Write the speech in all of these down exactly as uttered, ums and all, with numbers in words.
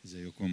ازيكم؟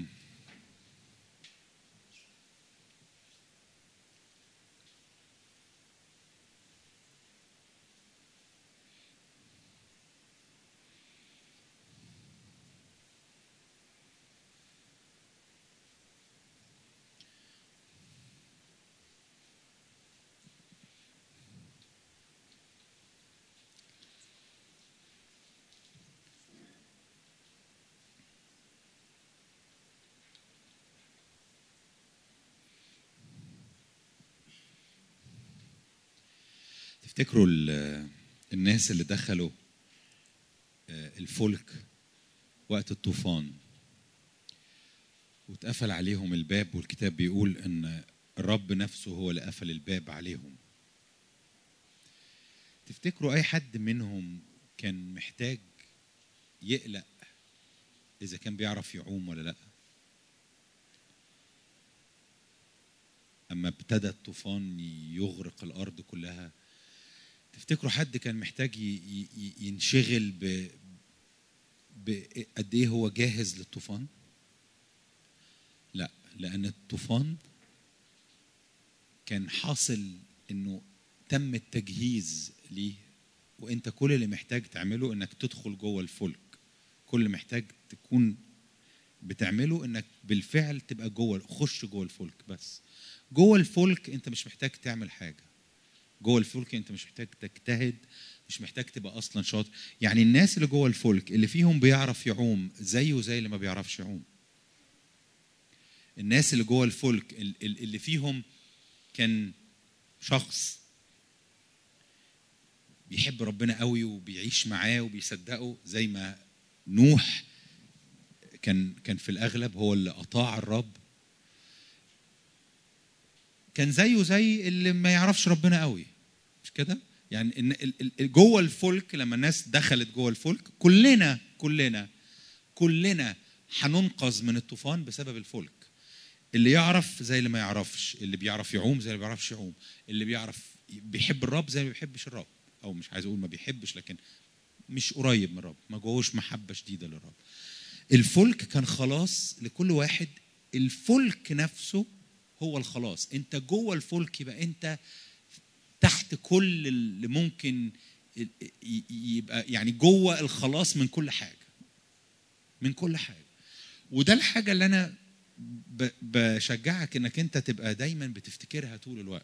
تفتكروا الناس اللي دخلوا الفلك وقت الطوفان واتقفل عليهم الباب، والكتاب بيقول ان الرب نفسه هو اللي قفل الباب عليهم، تفتكروا اي حد منهم كان محتاج يقلق اذا كان بيعرف يعوم ولا لا؟ اما ابتدى الطوفان يغرق الارض كلها، تفتكروا حد كان محتاج ينشغل ب بقد ايه هو جاهز للطوفان؟ لا، لان الطوفان كان حاصل انه تم التجهيز ليه، وانت كل اللي محتاج تعمله انك تدخل جوه الفلك. كل اللي محتاج تكون بتعمله انك بالفعل تبقى جوه، خش جوه الفلك. بس جوه الفلك انت مش محتاج تعمل حاجه. جوه الفلك انت مش محتاج تجتهد، مش محتاج تبقى اصلا شاطر. يعني الناس اللي جوه الفلك اللي فيهم بيعرف يعوم زيه زي اللي ما بيعرفش يعوم. الناس اللي جوه الفلك اللي فيهم كان شخص بيحب ربنا قوي وبيعيش معاه وبيصدقه، زي ما نوح كان كان في الاغلب هو اللي اطاع الرب، كان زيه زي اللي ما يعرفش ربنا قوي، مش كده؟ يعني ان جوه الفلك لما الناس دخلت جوه الفلك، كلنا كلنا كلنا هننقذ من الطوفان بسبب الفلك. اللي يعرف زي اللي ما يعرفش، اللي بيعرف يعوم زي اللي ما بيعرفش يعوم، اللي بيعرف بيحب الرب زي اللي ما بيحبش الرب، او مش عايز اقول ما بيحبش لكن مش قريب من الرب، ما جوهوش محبه شديده للرب. الفلك كان خلاص لكل واحد. الفلك نفسه هو الخلاص. انت جوه الفلك يبقى انت تحت كل اللي ممكن يبقى، يعني جوه الخلاص من كل حاجه، من كل حاجه. وده الحاجه اللي انا بشجعك انك انت تبقى دايما بتفتكرها طول الوقت.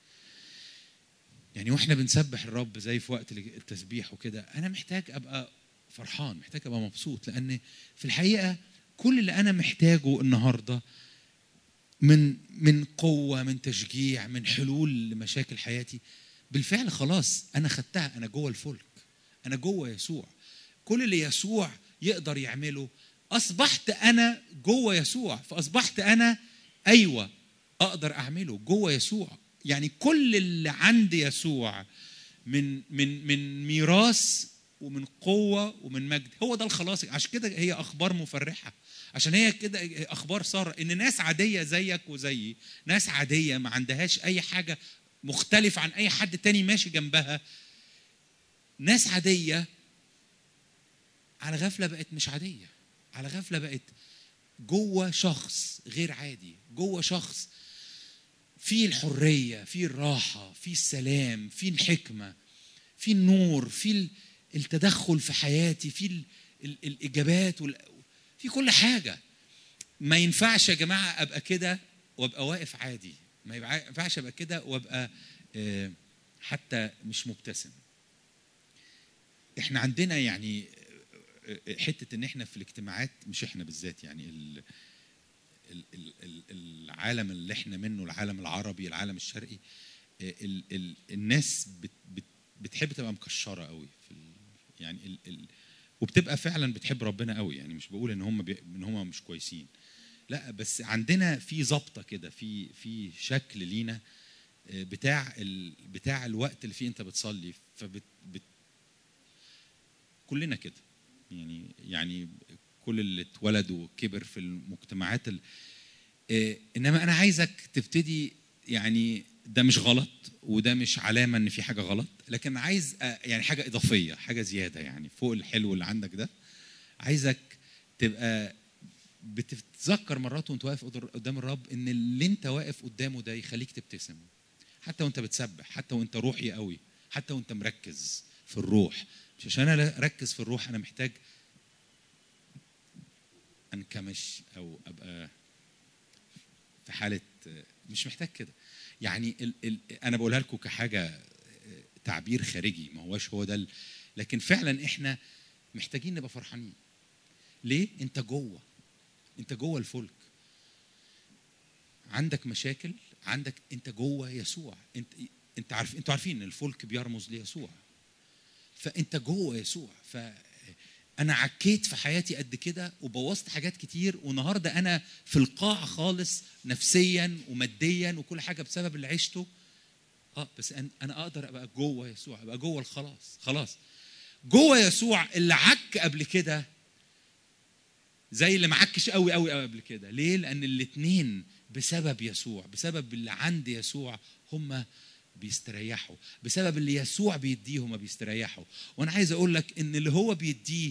يعني واحنا بنسبح الرب زي في وقت التسبيح وكده، انا محتاج ابقى فرحان، محتاج ابقى مبسوط، لان في الحقيقه كل اللي انا محتاجه النهارده من من قوه، من تشجيع، من حلول لمشاكل حياتي، بالفعل خلاص انا خدتها. انا جوه الفلك، انا جوه يسوع. كل اللي يسوع يقدر يعمله اصبحت انا جوه يسوع، فاصبحت انا ايوه اقدر اعمله جوه يسوع. يعني كل اللي عند يسوع من من من ميراث ومن قوه ومن مجد، هو ده الخلاص. عشان كده هي اخبار مفرحه، عشان هي كده اخبار ساره، ان ناس عاديه زيك وزيي، ناس عاديه ما عندهاش اي حاجه مختلف عن اي حد تاني ماشي جنبها، ناس عاديه على غفله بقت مش عاديه، على غفله بقت جوه شخص غير عادي، جوه شخص فيه الحريه، فيه الراحه، فيه السلام، فيه الحكمه، فيه النور، فيه التدخل في حياتي، فيه الاجابات، في كل حاجه. ما ينفعش يا جماعه ابقى كده وابقى واقف عادي، ما ينفعش ابقى كده وابقى حتى مش مبتسم. احنا عندنا يعني حته ان احنا في الاجتماعات، مش احنا بالذات، يعني العالم اللي احنا منه، العالم العربي، العالم الشرقي، الناس بتحب تبقى مكشره قوي في يعني وبتبقى فعلا بتحب ربنا قوي. يعني مش بقول ان هم ان هم مش كويسين، لا، بس عندنا في ضبطه كده، في في شكل لينا بتاع ال بتاع الوقت اللي فيه انت بتصلي، فبت بت كلنا كده. يعني يعني كل اللي اتولد وكبر في المجتمعات ال... إيه، انما انا عايزك تبتدي، يعني ده مش غلط وده مش علامه ان في حاجه غلط، لكن عايز يعني حاجه اضافيه، حاجه زياده، يعني فوق الحلو اللي عندك ده، عايزك تبقى بتتذكر مرات وانت واقف قدام الرب ان اللي انت واقف قدامه ده يخليك تبتسم، حتى وانت بتسبح، حتى وانت روحي قوي، حتى وانت مركز في الروح. مش عشان انا اركز في الروح انا محتاج انكمش او ابقى في حاله، مش محتاج كده. يعني ال ال انا بقولها لكم كحاجه تعبير خارجي، ما هوش هو ده، لكن فعلا احنا محتاجين نبقى فرحانين. ليه؟ انت جوه، انت جوه الفلك، عندك مشاكل، عندك، انت جوه يسوع. انت انت عارف، انتوا عارفين ان الفلك بيرمز ليسوع، فانت جوه يسوع. فانا عكيت في حياتي قد كده وبوظت حاجات كتير، والنهارده انا في القاع خالص نفسيا وماديا وكل حاجه بسبب اللي عشته. اه بس انا اقدر ابقى جوه يسوع، ابقى جوه الخلاص. خلاص جوه يسوع. اللي عك قبل كده زي اللي معكش قوي قوي قوي قبل كده. ليه؟ لان الاثنين بسبب يسوع، بسبب اللي عند يسوع هم بيستريحوا، بسبب اللي يسوع بيديه هم بيستريحوا. وانا عايز اقول لك ان اللي هو بيديه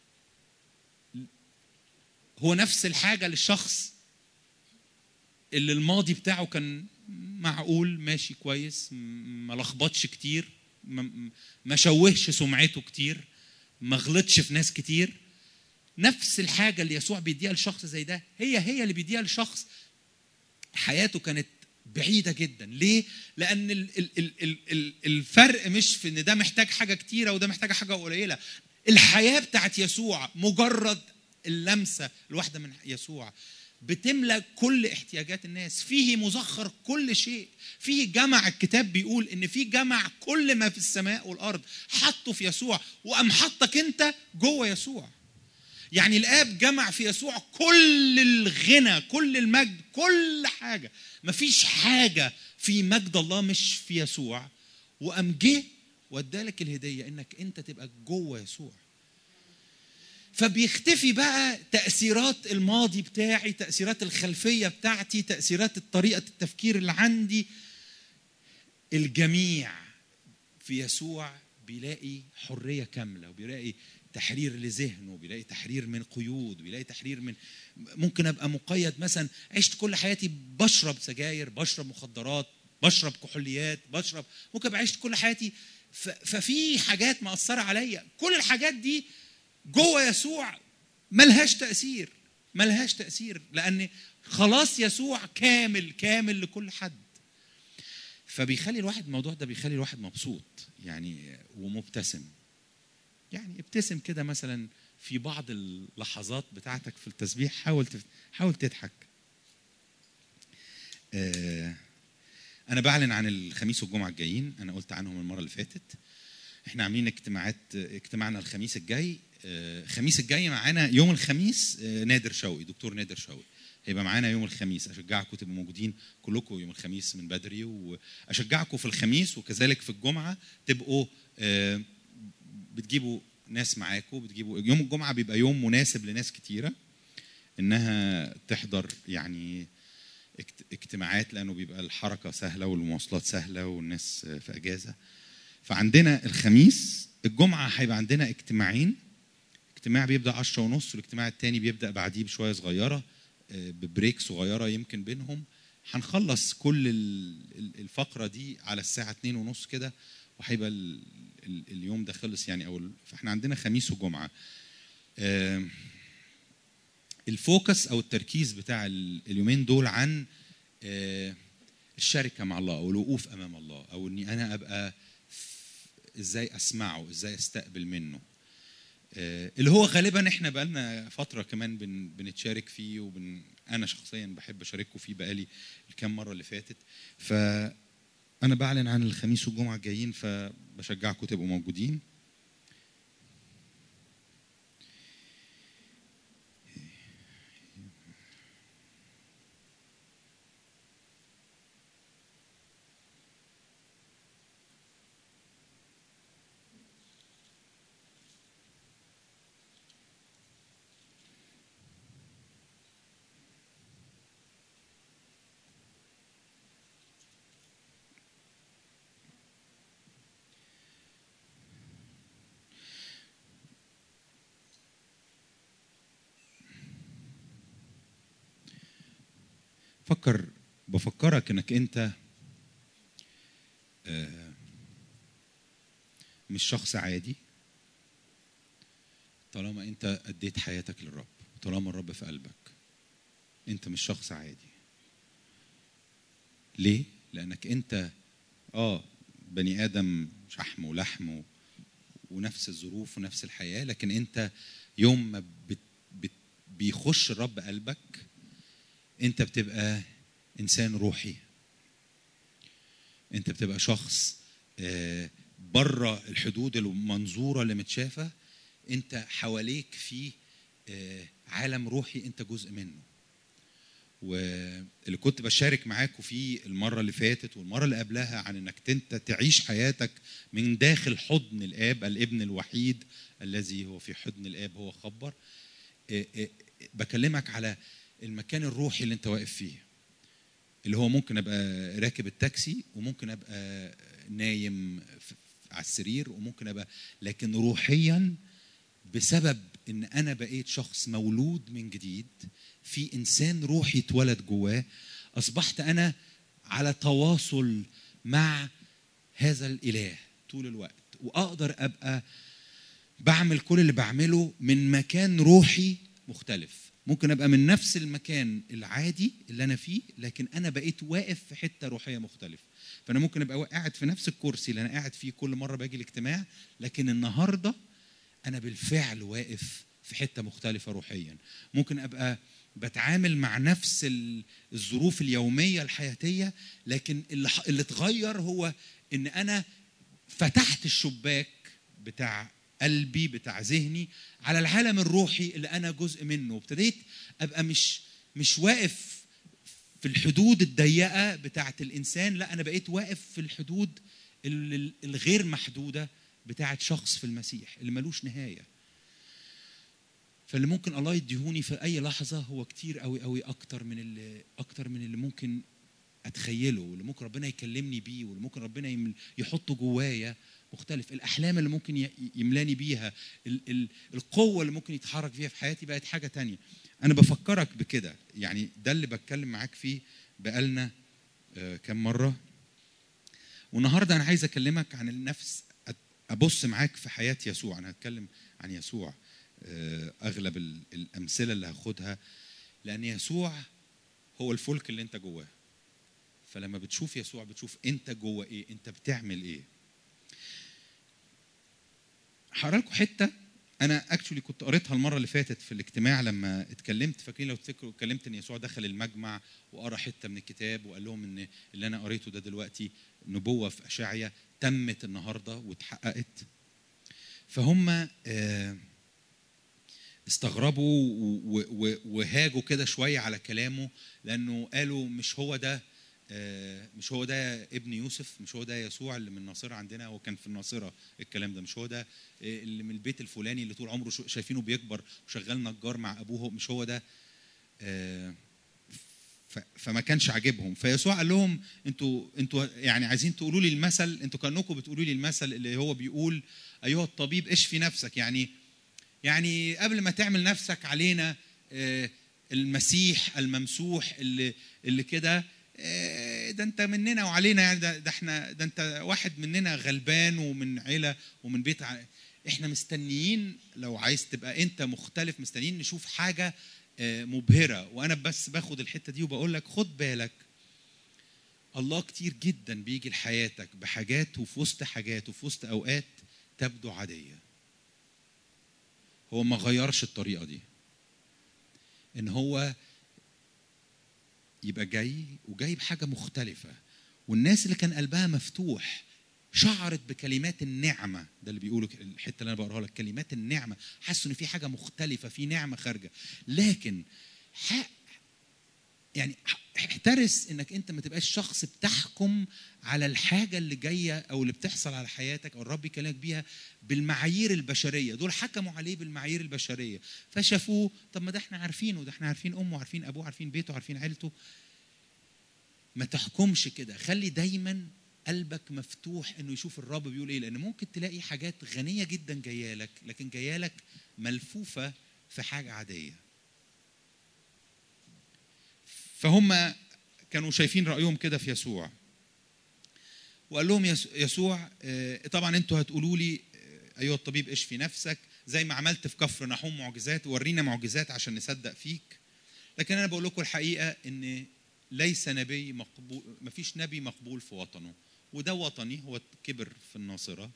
هو نفس الحاجه للشخص اللي الماضي بتاعه كان معقول ماشي كويس، ما لخبطش كتير، ما شوهش سمعته كتير، ما غلطش في ناس كتير. نفس الحاجه اللي يسوع بيديها لشخص زي ده هي هي اللي بيديها لشخص حياته كانت بعيده جدا. ليه؟ لان الفرق مش في ان ده محتاج حاجه كتيره وده محتاج حاجه قليله. الحياه بتاعت يسوع مجرد اللمسه الواحده من يسوع بتملى كل احتياجات الناس. فيه مزخر كل شيء، فيه جمع. الكتاب بيقول ان فيه جمع كل ما في السماء والارض حطه في يسوع، وقام حطك انت جوه يسوع. يعني الآب جمع في يسوع كل الغنى، كل المجد، كل حاجة. مفيش حاجة في مجد الله مش في يسوع. وقام جه وادالك الهدية انك انت تبقى جوه يسوع. فبيختفي بقى تأثيرات الماضي بتاعي، تأثيرات الخلفية بتاعتي، تأثيرات طريقة التفكير اللي عندي. الجميع في يسوع بيلاقي حرية كاملة، وبيلاقي تحرير لذهنه، بيلاقي تحرير من قيود، بيلاقي تحرير من، ممكن ابقى مقيد مثلا عشت كل حياتي بشرب سجاير، بشرب مخدرات، بشرب كحوليات، بشرب، ممكن ابقى عشت كل حياتي ففي حاجات مأثرة عليا. كل الحاجات دي جوه يسوع ملهاش تأثير، ملهاش تأثير، لأن خلاص يسوع كامل كامل لكل حد. فبيخلي الواحد، الموضوع ده بيخلي الواحد مبسوط يعني ومبتسم. يعني ابتسم كده مثلا في بعض اللحظات بتاعتك في التسبيح، حاول تف... حاول تضحك. آه انا بعلن عن الخميس والجمعه الجايين، انا قلت عنهم المره اللي فاتت. احنا عاملين اجتماعات، اجتماعنا الخميس الجاي. آه الخميس الجاي معانا يوم الخميس آه نادر شوقي، دكتور نادر شوقي هيبقى معانا يوم الخميس. اشجعكم تبقوا موجودين كلكم يوم الخميس من بدري، واشجعكم في الخميس وكذلك في الجمعه تبقوا آه بتجيبوا ناس معاكم، بتجيبوا. يوم الجمعه بيبقى يوم مناسب لناس كتيره انها تحضر يعني اجتماعات، لانه بيبقى الحركه سهله والمواصلات سهله والناس في اجازه. فعندنا الخميس، الجمعه هيبقى عندنا اجتماعين. اجتماع بيبدا عشرة ونص، والاجتماع الثاني بيبدا بعديه بشويه صغيره ببريك صغيره يمكن بينهم. هنخلص كل الفقره دي على الساعه اتنين ونص كده، وهيبقى اليوم ده خلص يعني. او فاحنا عندنا خميس وجمعه. الفوكس او التركيز بتاع اليومين دول عن الشركه مع الله، او الوقوف امام الله، او اني انا ابقى ازاي اسمعه، ازاي استقبل منه، اللي هو غالبا احنا بقالنا فتره كمان بن بنتشارك فيه، وبن انا شخصيا بحب اشارككم فيه بقالي الكام مره اللي فاتت. فانا بعلن عن الخميس والجمعه الجايين، فبشجعكم تبقوا موجودين. فكر بفكرك انك انت مش شخص عادي طالما انت اديت حياتك للرب، طالما الرب في قلبك. انت مش شخص عادي. ليه؟ لانك انت اه بني ادم شحم ولحم و... ونفس الظروف ونفس الحياه، لكن انت يوم ما بت... بت... بيخش الرب قلبك انت بتبقى انسان روحي. انت بتبقى شخص آه بره الحدود المنظوره اللي متشافه. انت حواليك في آه عالم روحي انت جزء منه. واللي كنت بشارك معاكم فيه المره اللي فاتت والمره اللي قبلها عن انك انت تعيش حياتك من داخل حضن الاب، الابن الوحيد الذي هو في حضن الاب هو خبر. بكلمك على المكان الروحي اللي انت واقف فيه، اللي هو ممكن ابقى راكب التاكسي وممكن ابقى نايم على السرير وممكن ابقى، لكن روحيا بسبب ان انا بقيت شخص مولود من جديد، في انسان روحي اتولد جواه، اصبحت انا على تواصل مع هذا الاله طول الوقت، واقدر ابقى بعمل كل اللي بعمله من مكان روحي مختلف. ممكن ابقى من نفس المكان العادي اللي انا فيه، لكن انا بقيت واقف في حته روحيه مختلفه. فانا ممكن ابقى قاعد في نفس الكرسي اللي انا قاعد فيه كل مره باجي الاجتماع، لكن النهارده أنا بالفعل واقف في حتة مختلفة روحيا. ممكن أبقى بتعامل مع نفس الظروف اليومية الحياتية، لكن اللي, اللي اتغير هو إن أنا فتحت الشباك بتاع قلبي بتاع ذهني على العالم الروحي اللي أنا جزء منه. وابتديت أبقى مش مش واقف في الحدود الضيقة بتاعة الإنسان، لا أنا بقيت واقف في الحدود الغير محدودة بتاعت شخص في المسيح اللي ملوش نهاية. فاللي ممكن الله يديهوني في أي لحظة هو كتير قوي قوي أكتر من اللي أكتر من اللي ممكن أتخيله، واللي ممكن ربنا يكلمني بيه، واللي ممكن ربنا يحطه جوايا مختلف. الأحلام اللي ممكن يملاني بيها، القوة اللي ممكن يتحرك فيها في حياتي بقت حاجة تانية. أنا بفكرك بكده، يعني ده اللي بتكلم معاك فيه بقالنا كم مرة. والنهاردة أنا عايز أكلمك عن النفس، أبص معاك في حياة يسوع. أنا هتكلم عن يسوع أغلب الأمثلة اللي هاخدها، لأن يسوع هو الفلك اللي أنت جواه. فلما بتشوف يسوع بتشوف أنت جوه إيه، أنت بتعمل إيه. هقرا لكم حتة أنا أكشولي كنت قريتها المرة اللي فاتت في الاجتماع لما اتكلمت. فاكرين لو تفتكروا اتكلمت إن يسوع دخل المجمع وقرا حتة من الكتاب وقال لهم إن اللي أنا قريته ده دلوقتي نبوة في أشعيا تمت النهاردة واتحققت. فهم استغربوا وهاجوا كده شوية على كلامه، لأنه قالوا مش هو ده مش هو ده ابن يوسف، مش هو ده يسوع اللي من الناصرة عندنا. هو كان في الناصرة الكلام ده. مش هو ده اللي من البيت الفلاني اللي طول عمره شايفينه بيكبر وشغال نجار مع أبوه، مش هو ده. فما كانش عاجبهم. فيسوع قال لهم انتوا انتوا يعني عايزين تقولوا لي المثل، انتوا كانكم بتقولوا لي المثل اللي هو بيقول ايها الطبيب اشفي نفسك. يعني يعني قبل ما تعمل نفسك علينا المسيح الممسوح اللي اللي كده، ده انت مننا وعلينا، يعني ده, ده احنا ده انت واحد مننا غلبان ومن عيله ومن بيت. احنا مستنيين لو عايز تبقى انت مختلف، مستنيين نشوف حاجه مبهرة. وأنا بس باخد الحتة دي وبقول لك خد بالك، الله كتير جدا بيجي لحياتك بحاجات وفي وسط حاجات وفي وسط أوقات تبدو عادية. هو ما غيرش الطريقة دي، إن هو يبقى جاي وجاي بحاجة مختلفة. والناس اللي كان قلبها مفتوح شعرت بكلمات النعمة. ده اللي بيقولوا الحتة اللي أنا بقراها لك، كلمات النعمة. حسوا إن في حاجة مختلفة، في نعمة خارجة. لكن حق يعني احترس انك انت ما تبقاش شخص بتحكم على الحاجه اللي جايه او اللي بتحصل على حياتك او الرب يكلمك بيها بالمعايير البشريه. دول حكموا عليه بالمعايير البشريه فشافوه، طب ما ده احنا عارفينه، ده احنا عارفين امه، عارفين ابوه، عارفين بيته، عارفين عيلته. ما تحكمش كده. خلي دايما قلبك مفتوح انه يشوف الرب بيقول ايه، لان ممكن تلاقي حاجات غنيه جدا جايه لك، لكن جايه لك ملفوفه في حاجه عاديه. فهم كانوا شايفين رأيهم كده في يسوع، وقال لهم يسوع طبعا انتوا هتقولوا لي ايها الطبيب اشفي نفسك، زي ما عملت في كفر نحوم معجزات، ورينا معجزات عشان نصدق فيك. لكن انا بقول لكم الحقيقه ان ليس نبي مقبول، مفيش نبي مقبول في وطنه، وده وطني هو كبر في الناصره.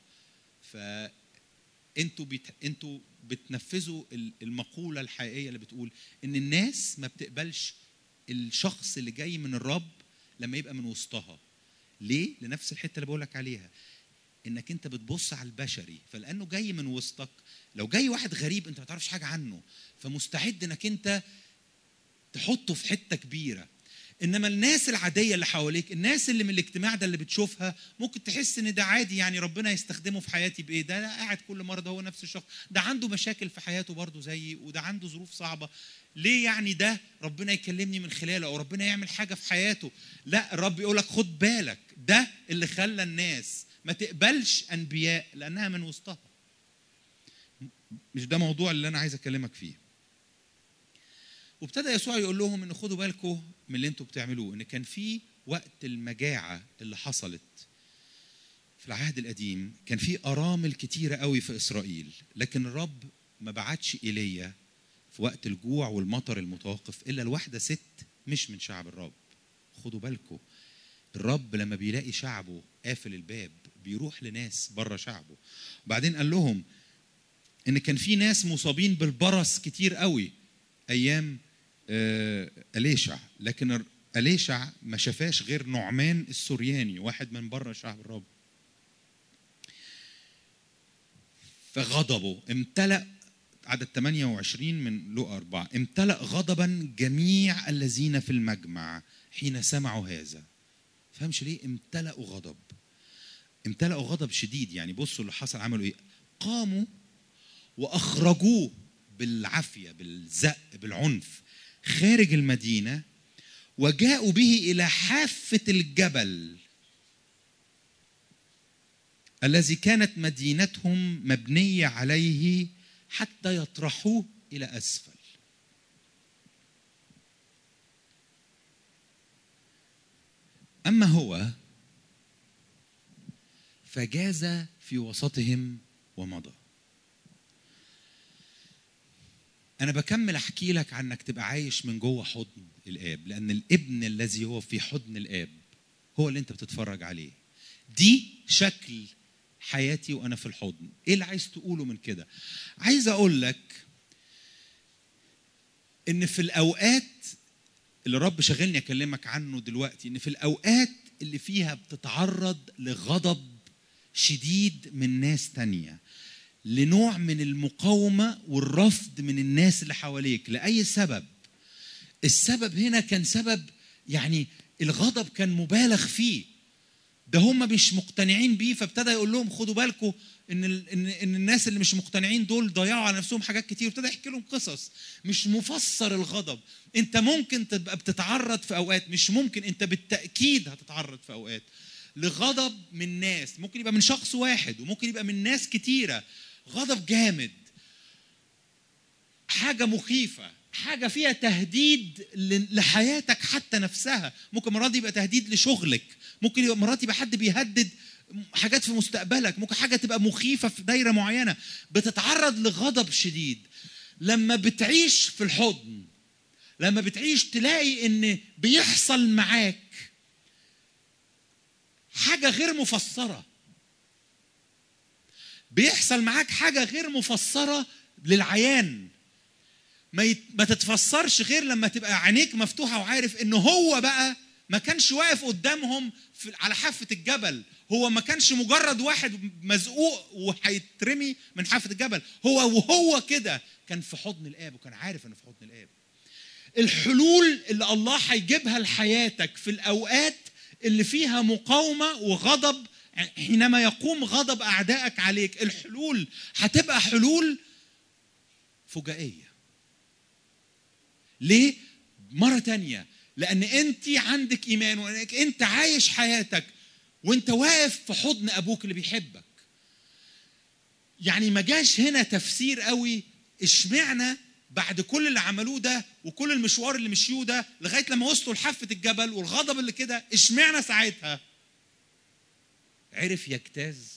فانتوا بت... انتوا بتنفذوا المقوله الحقيقيه اللي بتقول ان الناس ما بتقبلش الشخص اللي جاي من الرب لما يبقى من وسطها. ليه؟ لنفس الحته اللي بقولك عليها، انك انت بتبص على البشري، فلانه جاي من وسطك. لو جاي واحد غريب انت ما تعرفش حاجه عنه، فمستعد انك انت تحطه في حته كبيره. انما الناس العاديه اللي حواليك، الناس اللي من الاجتماع ده اللي بتشوفها، ممكن تحس ان ده عادي، يعني ربنا يستخدمه في حياتي بايه؟ ده قاعد كل مره، ده هو نفس الشخص، ده عنده مشاكل في حياته برضه زيي، وده عنده ظروف صعبه، ليه يعني ده ربنا يكلمني من خلاله او ربنا يعمل حاجه في حياته؟ لا، الرب يقول لك خد بالك، ده اللي خلى الناس ما تقبلش انبياء لانها من وسطها. مش ده موضوع اللي انا عايز اكلمك فيه. وابتدى يسوع يقول لهم ان خدوا بالكم من اللي انتوا بتعملوه، ان كان في وقت المجاعه اللي حصلت في العهد القديم، كان في ارامل كتيره قوي في اسرائيل، لكن الرب ما بعتش ايليا في وقت الجوع والمطر المتوقف الا لواحده ست مش من شعب الرب. خدوا بالكم، الرب لما بيلاقي شعبه قافل الباب بيروح لناس بره شعبه. وبعدين قال لهم ان كان في ناس مصابين بالبرص كتير قوي ايام أليشع، لكن أليشع ما شافاش غير نعمان السورياني، واحد من بره شعب الرب. فغضبه امتلأ، عدد ثمانية وعشرين من لوقا أربعة، امتلأ غضبا جميع الذين في المجمع حين سمعوا هذا. فهمش ليه امتلأوا غضب؟ امتلأوا غضب شديد. يعني بصوا اللي حصل، عملوا ايه؟ قاموا واخرجوه بالعافيه، بالزق، بالعنف خارج المدينه، وجاءوا به الى حافه الجبل الذي كانت مدينتهم مبنيه عليه حتى يطرحوه الى اسفل. اما هو فجاز في وسطهم ومضى. أنا بكمل أحكي لك عنك تبقى عايش من جوه حضن الآب، لأن الابن الذي هو في حضن الآب هو اللي أنت بتتفرج عليه. دي شكل حياتي وأنا في الحضن. إيه اللي عايز تقوله من كده؟ عايز أقول لك إن في الأوقات اللي رب شغلني أكلمك عنه دلوقتي، إن في الأوقات اللي فيها بتتعرض لغضب شديد من ناس تانية، لنوع من المقاومة والرفض من الناس اللي حواليك لأي سبب. السبب هنا كان سبب، يعني الغضب كان مبالغ فيه، ده هم مش مقتنعين بيه. فابتدى يقول لهم خدوا بالكم إن, إن, إن الناس اللي مش مقتنعين دول ضيعوا على نفسهم حاجات كتير. وابتدى يحكي لهم قصص. مش مفسر الغضب. انت ممكن تبقى بتتعرض في أوقات، مش ممكن، انت بالتأكيد هتتعرض في أوقات لغضب من ناس، ممكن يبقى من شخص واحد وممكن يبقى من ناس كتيرة. غضب جامد، حاجة مخيفة، حاجة فيها تهديد لحياتك حتى نفسها. ممكن مرات يبقى تهديد لشغلك، ممكن يبقى مرات يبقى حد بيهدد حاجات في مستقبلك، ممكن حاجة تبقى مخيفة في دايرة معينة. بتتعرض لغضب شديد. لما بتعيش في الحضن، لما بتعيش تلاقي ان بيحصل معاك حاجة غير مفسرة، بيحصل معاك حاجة غير مفسرة للعيان، ما, يت... ما تتفسرش غير لما تبقى عينيك مفتوحة وعارف انه هو بقى ما كانش واقف قدامهم في... على حافة الجبل. هو ما كانش مجرد واحد مزقوق وهيترمي من حافة الجبل، هو وهو كده كان في حضن الآب، وكان عارف انه في حضن الآب. الحلول اللي الله هيجيبها لحياتك في الأوقات اللي فيها مقاومة وغضب، حينما يقوم غضب أعدائك عليك، الحلول هتبقى حلول فجائية. ليه؟ مرة تانية، لأن أنت عندك إيمان، وأنك أنت عايش حياتك وأنت واقف في حضن أبوك اللي بيحبك. يعني ما جاش هنا تفسير قوي اشمعنى بعد كل اللي عملوه ده وكل المشوار اللي مشيوه ده لغايه لما وصلوا لحافه الجبل والغضب اللي كده، اشمعنى ساعتها عرف يجتاز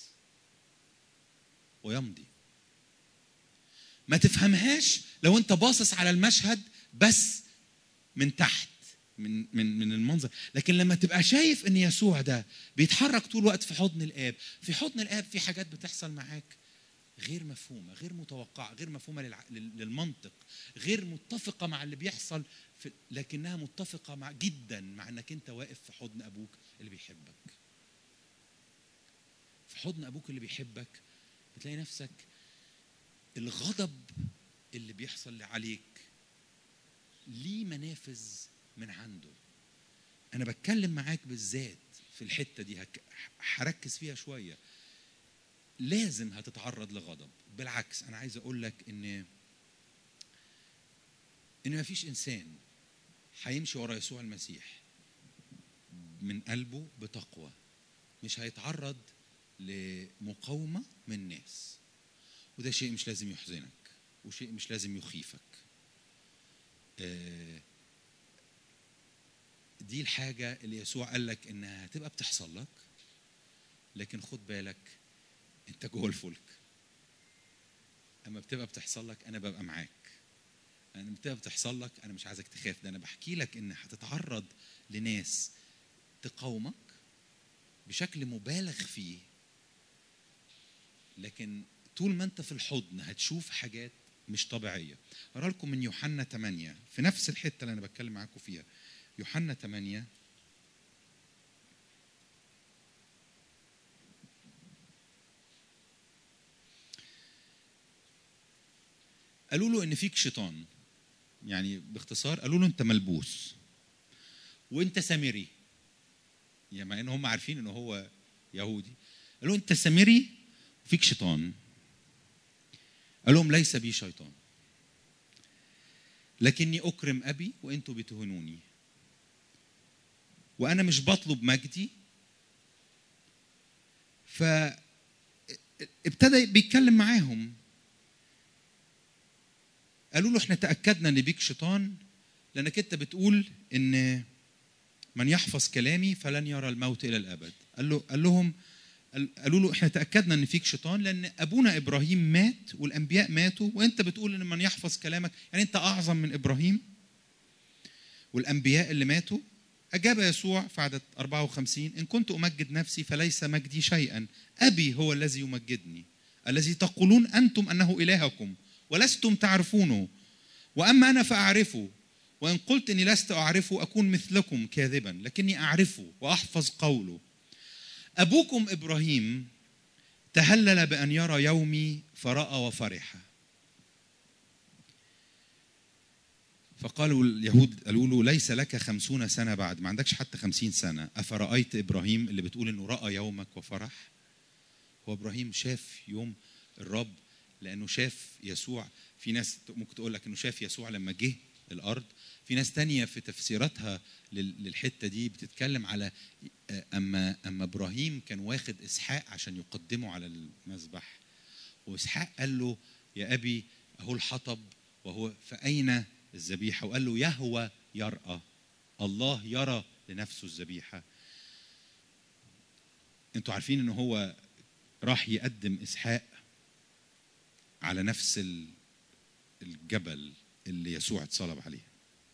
ويمضي؟ ما تفهمهاش لو انت باصص على المشهد بس من تحت، من من من المنظر، لكن لما تبقى شايف ان يسوع ده بيتحرك طول الوقت في حضن الآب، في حضن الآب في حاجات بتحصل معاك غير مفهومه، غير متوقعه، غير مفهومه للمنطق، غير متفقه مع اللي بيحصل، في لكنها متفقه مع جدا مع انك انت واقف في حضن ابوك اللي بيحبك. في حضن ابوك اللي بيحبك بتلاقي نفسك الغضب اللي بيحصل عليك ليه منافذ من عنده. انا بتكلم معاك بالذات في الحته دي، هركز فيها شويه. لازم هتتعرض لغضب، بالعكس انا عايز اقول لك ان ان مفيش انسان هيمشي ورا يسوع المسيح من قلبه بتقوى مش هيتعرض لمقاومه من الناس، وده شيء مش لازم يحزنك وشيء مش لازم يخيفك. دي الحاجه اللي يسوع قال لك انها هتبقى بتحصل لك، لكن خد بالك انت جوه الفلك. اما بتبقى بتحصل لك انا ببقى معاك، انا بتبقى بتحصل لك انا مش عايزك تخاف. ده انا بحكي لك ان هتتعرض لناس تقاومك بشكل مبالغ فيه، لكن طول ما انت في الحضن هتشوف حاجات مش طبيعيه. اقرا لكم من يوحنا ثمانية في نفس الحته اللي انا بتكلم معاكم فيها. يوحنا ثمانية قالوا له ان فيك شيطان، يعني باختصار قالوا له انت ملبوس وانت سامري، يعني مع ان هم عارفين ان هو يهودي. قالوا انت سامري وفيك شيطان. قال لهم ليس بي شيطان، لكني اكرم ابي وانتم بتهنوني، وانا مش بطلب مجدي. فابتدى بيتكلم معاهم. قالوا له احنا تاكدنا ان بيك شيطان لانك انت بتقول ان من يحفظ كلامي فلن يرى الموت الى الابد. قال له قال لهم قالوا له احنا تاكدنا ان فيك شيطان لان ابونا ابراهيم مات والانبياء ماتوا، وانت بتقول ان من يحفظ كلامك، يعني انت اعظم من ابراهيم والانبياء اللي ماتوا. اجاب يسوع في عدد أربعة وخمسين ان كنت امجد نفسي فليس مجدي شيئا، ابي هو الذي يمجدني، الذي تقولون انتم انه الهكم ولستم تعرفونه، واما انا فاعرفه، وان قلت اني لست اعرفه اكون مثلكم كاذبا، لكني اعرفه واحفظ قوله. ابوكم ابراهيم تهلل بان يرى يومي فراى وفرح. فقالوا اليهود قالوا له ليس لك خمسون سنة بعد، ما عندكش حتى خمسين سنة، أفرأيت إبراهيم اللي بتقول إنه رأى يومك وفرح؟ هو إبراهيم شاف يوم الرب لأنه شاف يسوع. في ناس ممكن تقول لك إنه شاف يسوع لما جه الأرض. في ناس تانية في تفسيراتها للحتة دي بتتكلم على أما أما إبراهيم كان واخد إسحاق عشان يقدمه على المذبح، وإسحاق قال له يا أبي أهو الحطب وهو فأين الذبيحة، وقال له يهوى يرأى، الله يرى لنفسه الذبيحة. انتوا عارفين انه هو راح يقدم إسحاق على نفس الجبل اللي يسوع اتصلب عليه،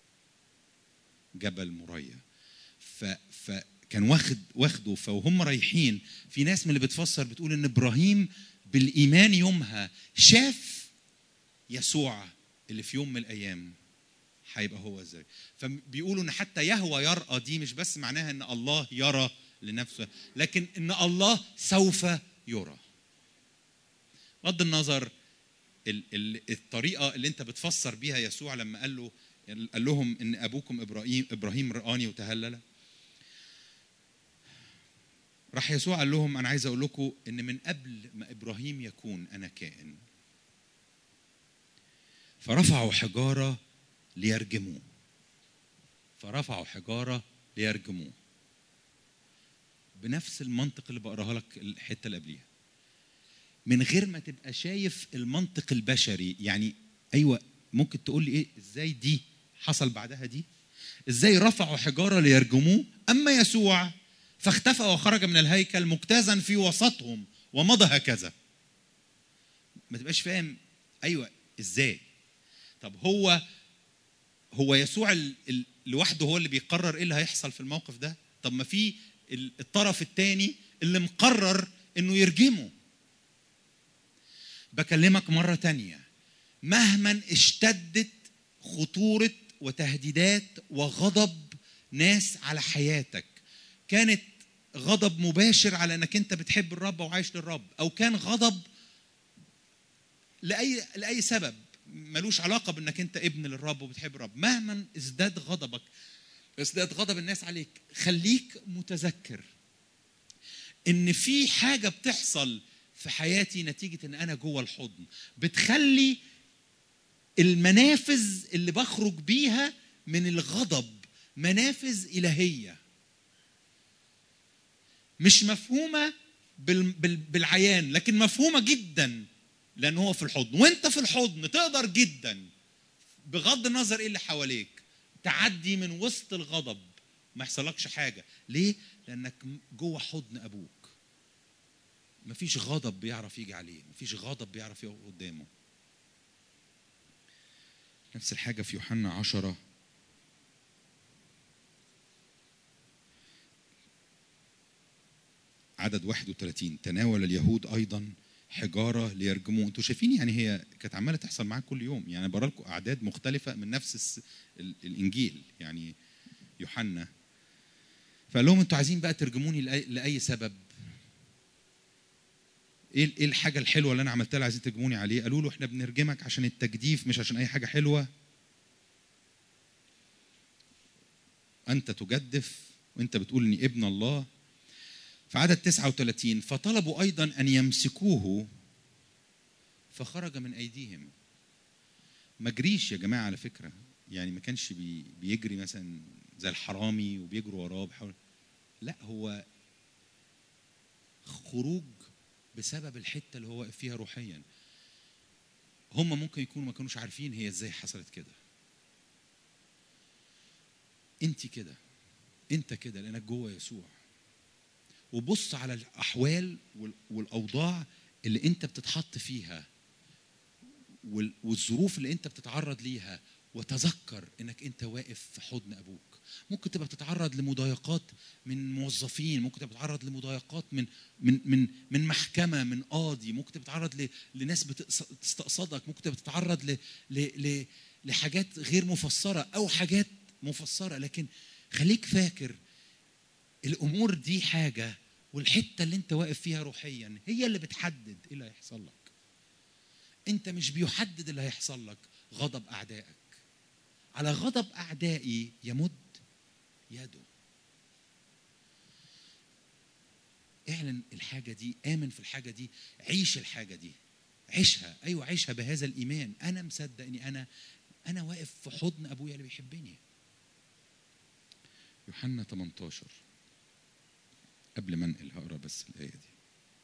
جبل موريا. فكان واخد واخده. فوهم رايحين، في ناس من اللي بتفسر بتقول ان ابراهيم بالإيمان يومها شاف يسوع اللي في يوم من الأيام هيبقى هو ازاي. فبيقولوا ان حتى يهوى يرأى دي مش بس معناها ان الله يرى لنفسه، لكن ان الله سوف يرى. بغض النظر الطريقه اللي انت بتفسر بيها يسوع لما قال له قال لهم ان ابوكم ابراهيم ابراهيم رآني وتهلل، راح يسوع قال لهم انا عايز اقول لكم ان من قبل ما ابراهيم يكون انا كائن. فرفعوا حجاره ليرجموه فرفعوا حجاره ليرجموه بنفس المنطق اللي بقراها لك الحته اللي قبليها، من غير ما تبقى شايف المنطق البشري. يعني ايوه ممكن تقول لي ايه ازاي دي حصل بعدها دي؟ ازاي رفعوا حجاره ليرجموه؟ اما يسوع فاختفى وخرج من الهيكل مجتازا في وسطهم ومضى هكذا. ما تبقاش فاهم ايوه ازاي؟ طب هو هو يسوع ال... ال... لوحده هو اللي بيقرر ايه اللي هيحصل في الموقف ده؟ طب ما في الطرف الثاني اللي مقرر انه يرجمه. بكلمك مرة تانية، مهما اشتدت خطورة وتهديدات وغضب ناس على حياتك، كانت غضب مباشر على انك انت بتحب الرب وعايش للرب، او كان غضب لأي لأي سبب ملوش علاقة بانك انت ابن للرب وبتحب الرب، مهما ازداد غضبك، ازداد غضب الناس عليك، خليك متذكر ان في حاجة بتحصل في حياتي نتيجة ان انا جوه الحضن، بتخلي المنافذ اللي بخرج بيها من الغضب منافذ إلهية مش مفهومة بالعيان، لكن مفهومة جدا لأن هو في الحضن. وانت في الحضن تقدر جدا بغض النظر ايه اللي حواليك تعدي من وسط الغضب، ما يحصلكش حاجة. ليه؟ لأنك جوه حضن أبوك. مفيش غضب بيعرف يجي عليه، مفيش غضب بيعرف يقف قدامه. نفس الحاجة في يوحنا عشرة عدد واحد وثلاثين، تناول اليهود أيضا حجارة ليرجموه. انتوا شايفين يعني هي كانت عمالة تحصل معاك كل يوم، يعني برا لكم أعداد مختلفة من نفس الإنجيل يعني يوحنا. فقال لهم انتوا عايزين بقى ترجموني لأي سبب؟ ايه الحاجة الحلوة اللي أنا عملتها اللي عايزين ترجموني عليه؟ قالوا له احنا بنرجمك عشان التجديف مش عشان أي حاجة حلوة. أنت تجدف وأنت بتقول إني ابن الله. في عدد تسعة وثلاثين فطلبوا أيضا أن يمسكوه فخرج من أيديهم. ما جريش يا جماعة على فكرة، يعني ما كانش بي بيجري مثلا زي الحرامي وبيجروا وراه بحاول، لا، هو خروج بسبب الحتة اللي هو واقف فيها روحيا. هم ممكن يكونوا ما كانوش عارفين هي ازاي حصلت كده. انت كده، انت كده لأنك جوه يسوع. وبص على الأحوال والأوضاع اللي انت بتتحط فيها والظروف اللي انت بتتعرض ليها، وتذكر انك انت واقف في حضن ابوك. ممكن تبقى بتتعرض لمضايقات من موظفين، ممكن تبقى بتتعرض لمضايقات من من من من محكمه، من قاضي، ممكن تبقى بتتعرض لناس بتستقصدك، ممكن تبقى بتتعرض ل ل لحاجات غير مفسره او حاجات مفسره. لكن خليك فاكر الامور دي حاجه، والحته اللي انت واقف فيها روحيا هي اللي بتحدد ايه اللي هيحصل لك. انت مش بيحدد اللي هيحصل لك غضب اعدائك. على غضب اعدائي يمد يده. اعلن الحاجه دي، امن في الحاجه دي، عيش الحاجه دي، عيشها. ايوه عيشها بهذا الايمان. انا مصدق اني انا انا واقف في حضن ابويا اللي بيحبني. يوحنا ثمانية عشر، قبل ما انقل هقرا بس الايه دي.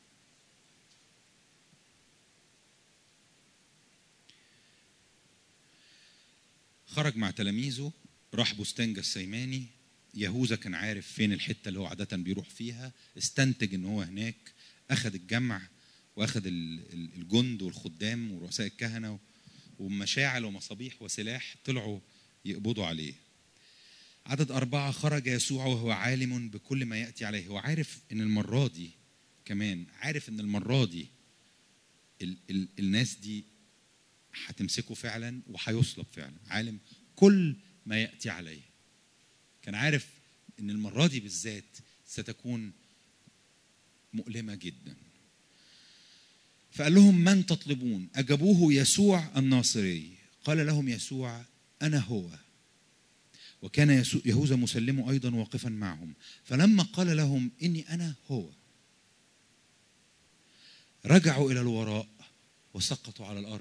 خرج مع تلاميذه راح بستان جسيماني. يهوذا كان عارف فين الحته اللي هو عاده بيروح فيها، استنتج ان هو هناك. اخذ الجمع واخذ الجند والخدام ورؤساء الكهنه ومشاعل ومصابيح وسلاح، طلعوا يقبضوا عليه. عدد أربعة، خرج يسوع وهو عالم بكل ما يأتي عليه. هو عارف ان المره دي كمان، عارف ان المره دي ال ال الناس دي هتمسكه فعلا وهيصلب فعلا. عالم كل ما يأتي عليه. كان عارف ان المرة دي بالذات ستكون مؤلمة جدا. فقال لهم من تطلبون؟ أجابوه يسوع الناصري. قال لهم يسوع أنا هو. وكان يهوذا مسلمه أيضا واقفا معهم. فلما قال لهم إني أنا هو رجعوا إلى الوراء وسقطوا على الأرض.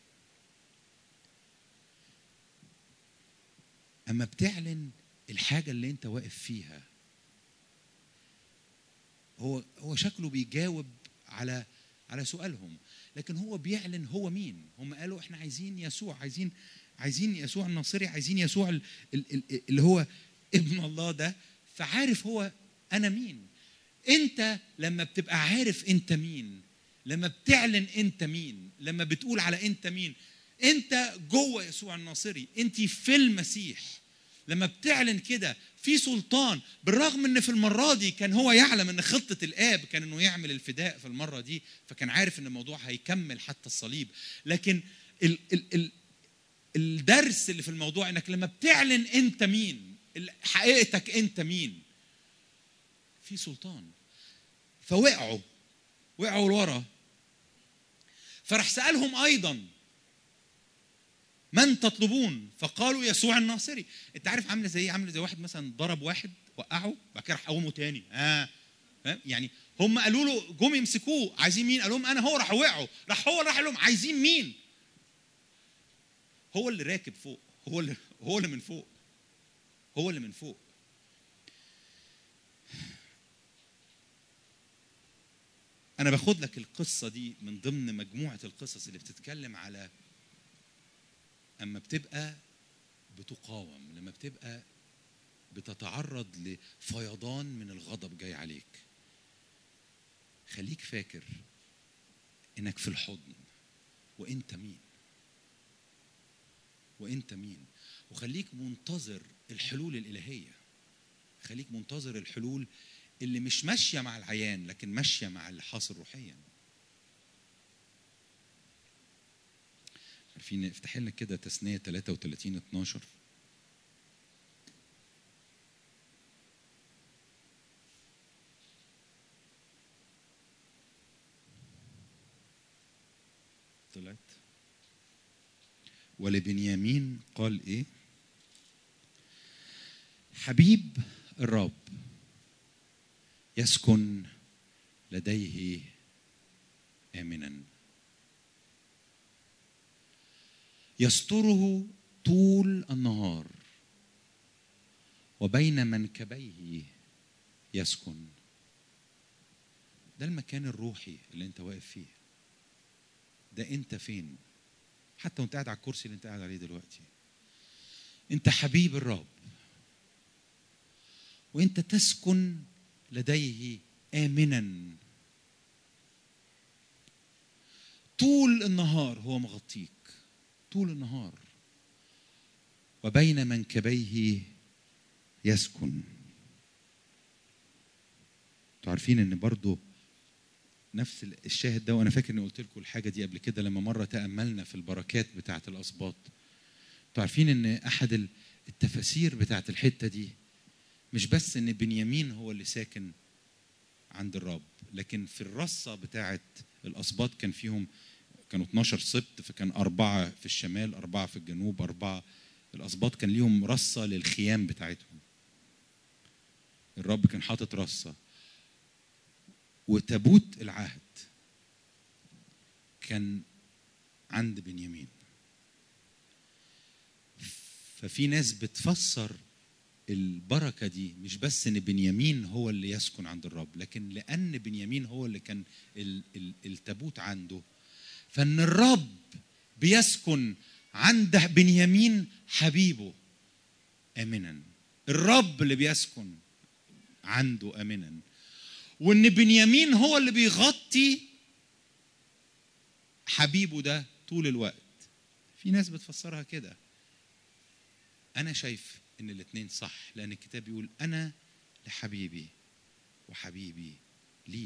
أما بتعلن الحاجة اللي أنت واقف فيها، هو هو شكله بيجاوب على على سؤالهم، لكن هو بيعلن هو مين. هم قالوا احنا عايزين يسوع، عايزين عايزين يسوع الناصري، عايزين يسوع اللي هو ابن الله ده. فعارف هو انا مين. انت لما بتبقى عارف انت مين، لما بتعلن انت مين، لما بتقول على انت مين، انت جوه يسوع الناصري، انت في المسيح. لما بتعلن كده في سلطان، بالرغم ان في المره دي كان هو يعلم ان خطه الاب كان انه يعمل الفداء في المره دي، فكان عارف ان الموضوع هيكمل حتى الصليب. لكن ال ال ال الدرس اللي في الموضوع انك لما بتعلن انت مين، حقيقتك انت مين، في سلطان. فوقعوا وقعوا لورا. فرح سألهم ايضا من تطلبون؟ فقالوا يسوع الناصري. انت عارف عامله زي عامله زي واحد مثلا ضرب واحد وقعه بعد كده راح قومه تاني. اه يعني هم قالوا له، جم يمسكوه عايزين مين؟ قال لهم انا هو. راح وقعوا، راح هو راح لهم عايزين مين؟ هو اللي راكب فوق، هو اللي هو اللي من فوق، هو اللي من فوق. انا باخد لك القصه دي من ضمن مجموعه القصص اللي بتتكلم على اما بتبقى بتقاوم، لما بتبقى بتتعرض لفيضان من الغضب جاي عليك، خليك فاكر انك في الحضن وانت مين، وانت مين. وخليك منتظر الحلول الالهيه، خليك منتظر الحلول اللي مش ماشيه مع العيان لكن ماشيه مع اللي حاصل روحيا. عارفين؟ افتح لنا كده تثنية ثلاثة وثلاثين اتناشر. طلعت. ولبنيامين قال ايه؟ حبيب الرب يسكن لديه آمنا، يستره طول النهار، وبين منكبيه يسكن. ده المكان الروحي اللي انت واقف فيه. ده انت فين؟ حتى وانت قاعد على الكرسي اللي انت قاعد عليه دلوقتي، انت حبيب الرب، وانت تسكن لديه آمنا. طول النهار هو مغطيك، طول النهار، وبين منكبيه يسكن. تعرفين ان برضو نفس الشاهد ده، وانا فاكر اني قلت لكم الحاجه دي قبل كده لما مره تاملنا في البركات بتاعه الاسباط. تعرفين ان احد التفاسير بتاعه الحته دي مش بس ان بنيامين هو اللي ساكن عند الرب، لكن في الرصه بتاعه الاسباط كان فيهم كانوا اتناشر سبط، فكان اربعه في الشمال، اربعه في الجنوب، اربعه. الاسباط كان ليهم رصه للخيام بتاعتهم. الرب كان حاطط رصه، وتابوت العهد كان عند بنيامين. ففي ناس بتفسر البركة دي مش بس ان بنيامين هو اللي يسكن عند الرب، لكن لأن بنيامين هو اللي كان التابوت عنده، فان الرب بيسكن عند بنيامين حبيبه آمنا. الرب اللي بيسكن عنده آمنا، وان بنيامين هو اللي بيغطي حبيبه ده طول الوقت. في ناس بتفسرها كده. انا شايف ان الاثنين صح، لان الكتاب بيقول انا لحبيبي وحبيبي لي.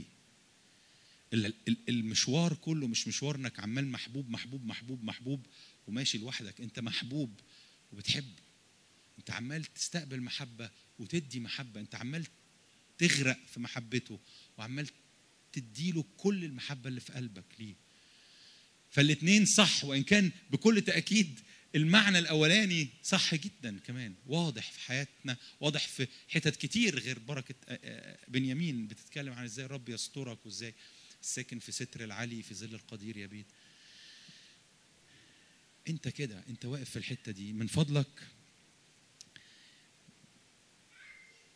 المشوار كله مش مشوار انك عمال محبوب محبوب محبوب محبوب وماشي لوحدك. انت محبوب وبتحبه، انت عمال تستقبل محبة وتدي محبة، انت عمال تغرق في محبته وعمال تديله كل المحبة اللي في قلبك ليه. فالاثنين صح، وإن كان بكل تأكيد المعنى الأولاني صح جدا كمان، واضح في حياتنا، واضح في حتت كتير غير بركة بنيامين بتتكلم عن ازاي الرب يسترك وازاي الساكن في ستر العلي في ظل القدير يبيت. انت كده، انت واقف في الحتة دي. من فضلك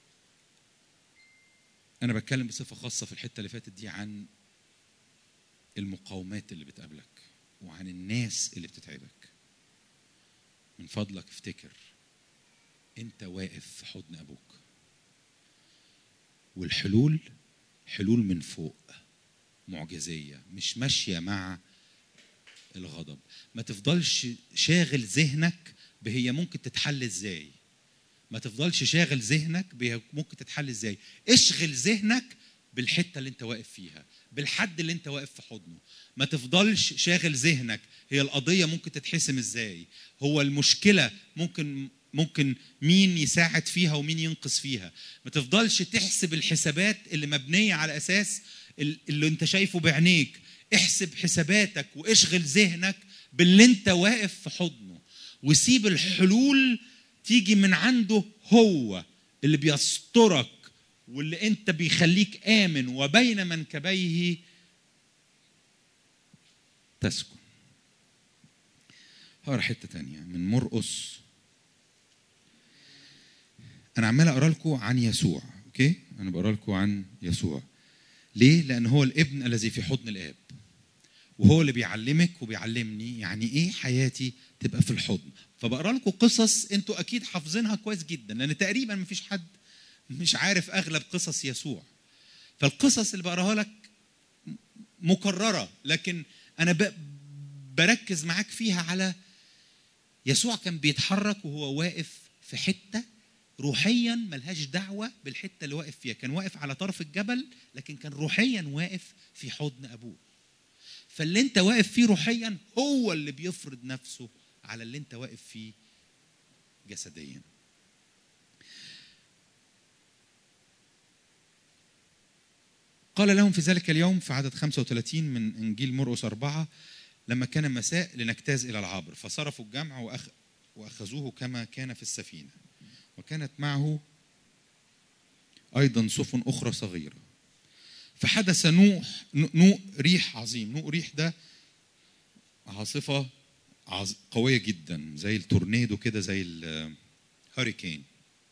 أنا بتكلم بصفة خاصة في الحتة اللي فاتت دي عن المقاومات اللي بتقابلك وعن الناس اللي بتتعبك، من فضلك افتكر انت واقف في حضن ابوك، والحلول حلول من فوق معجزية، مش ماشية مع الغضب. ما تفضلش شاغل ذهنك بهي ممكن تتحل ازاي، ما تفضلش شاغل ذهنك بهي ممكن تتحل ازاي. اشغل ذهنك بالحتة اللي انت واقف فيها، بالحد اللي انت واقف في حضنه. ما تفضلش شاغل ذهنك هي القضية ممكن تتحسم ازاي، هو المشكلة ممكن ممكن مين يساعد فيها ومين ينقذ فيها. ما تفضلش تحسب الحسابات اللي مبنية على أساس اللي انت شايفه بعينيك. احسب حساباتك واشغل ذهنك باللي انت واقف في حضنه، وسيب الحلول تيجي من عنده، هو اللي بيسترك واللي انت بيخليك آمن وبين منكبيه تسكن. هقرا حتة تانية من مرقس. أنا عمال أقرأ لكم عن يسوع، أوكي؟ أنا بقرأ لكم عن يسوع. ليه؟ لأن هو الابن الذي في حضن الآب، وهو اللي بيعلمك وبيعلمني يعني إيه حياتي تبقى في الحضن. فبقرأ لكم قصص أنتوا أكيد حافظينها كويس جدا، لأن تقريبا مفيش حد مش عارف أغلب قصص يسوع. فالقصص اللي بقراها لك مكررة، لكن أنا بركز معاك فيها على يسوع كان بيتحرك وهو واقف في حتة روحيا ملهاش دعوة بالحتة اللي واقف فيها. كان واقف على طرف الجبل، لكن كان روحيا واقف في حضن أبوه. فاللي انت واقف فيه روحيا هو اللي بيفرض نفسه على اللي انت واقف فيه جسديا. قال لهم في ذلك اليوم في عدد خمسة وثلاثين من إنجيل مرقس أربعة: لما كان مساء لنجتاز إلى العبر، فصرفوا الجمع وأخ... وأخذوه كما كان في السفينة، وكانت معه أيضا سفن أخرى صغيرة. فحدث نوح نوء ريح عظيم. نوء ريح ده عاصفة عز... قوية جدا، زي التورنيدو كده، زي الهوريكين.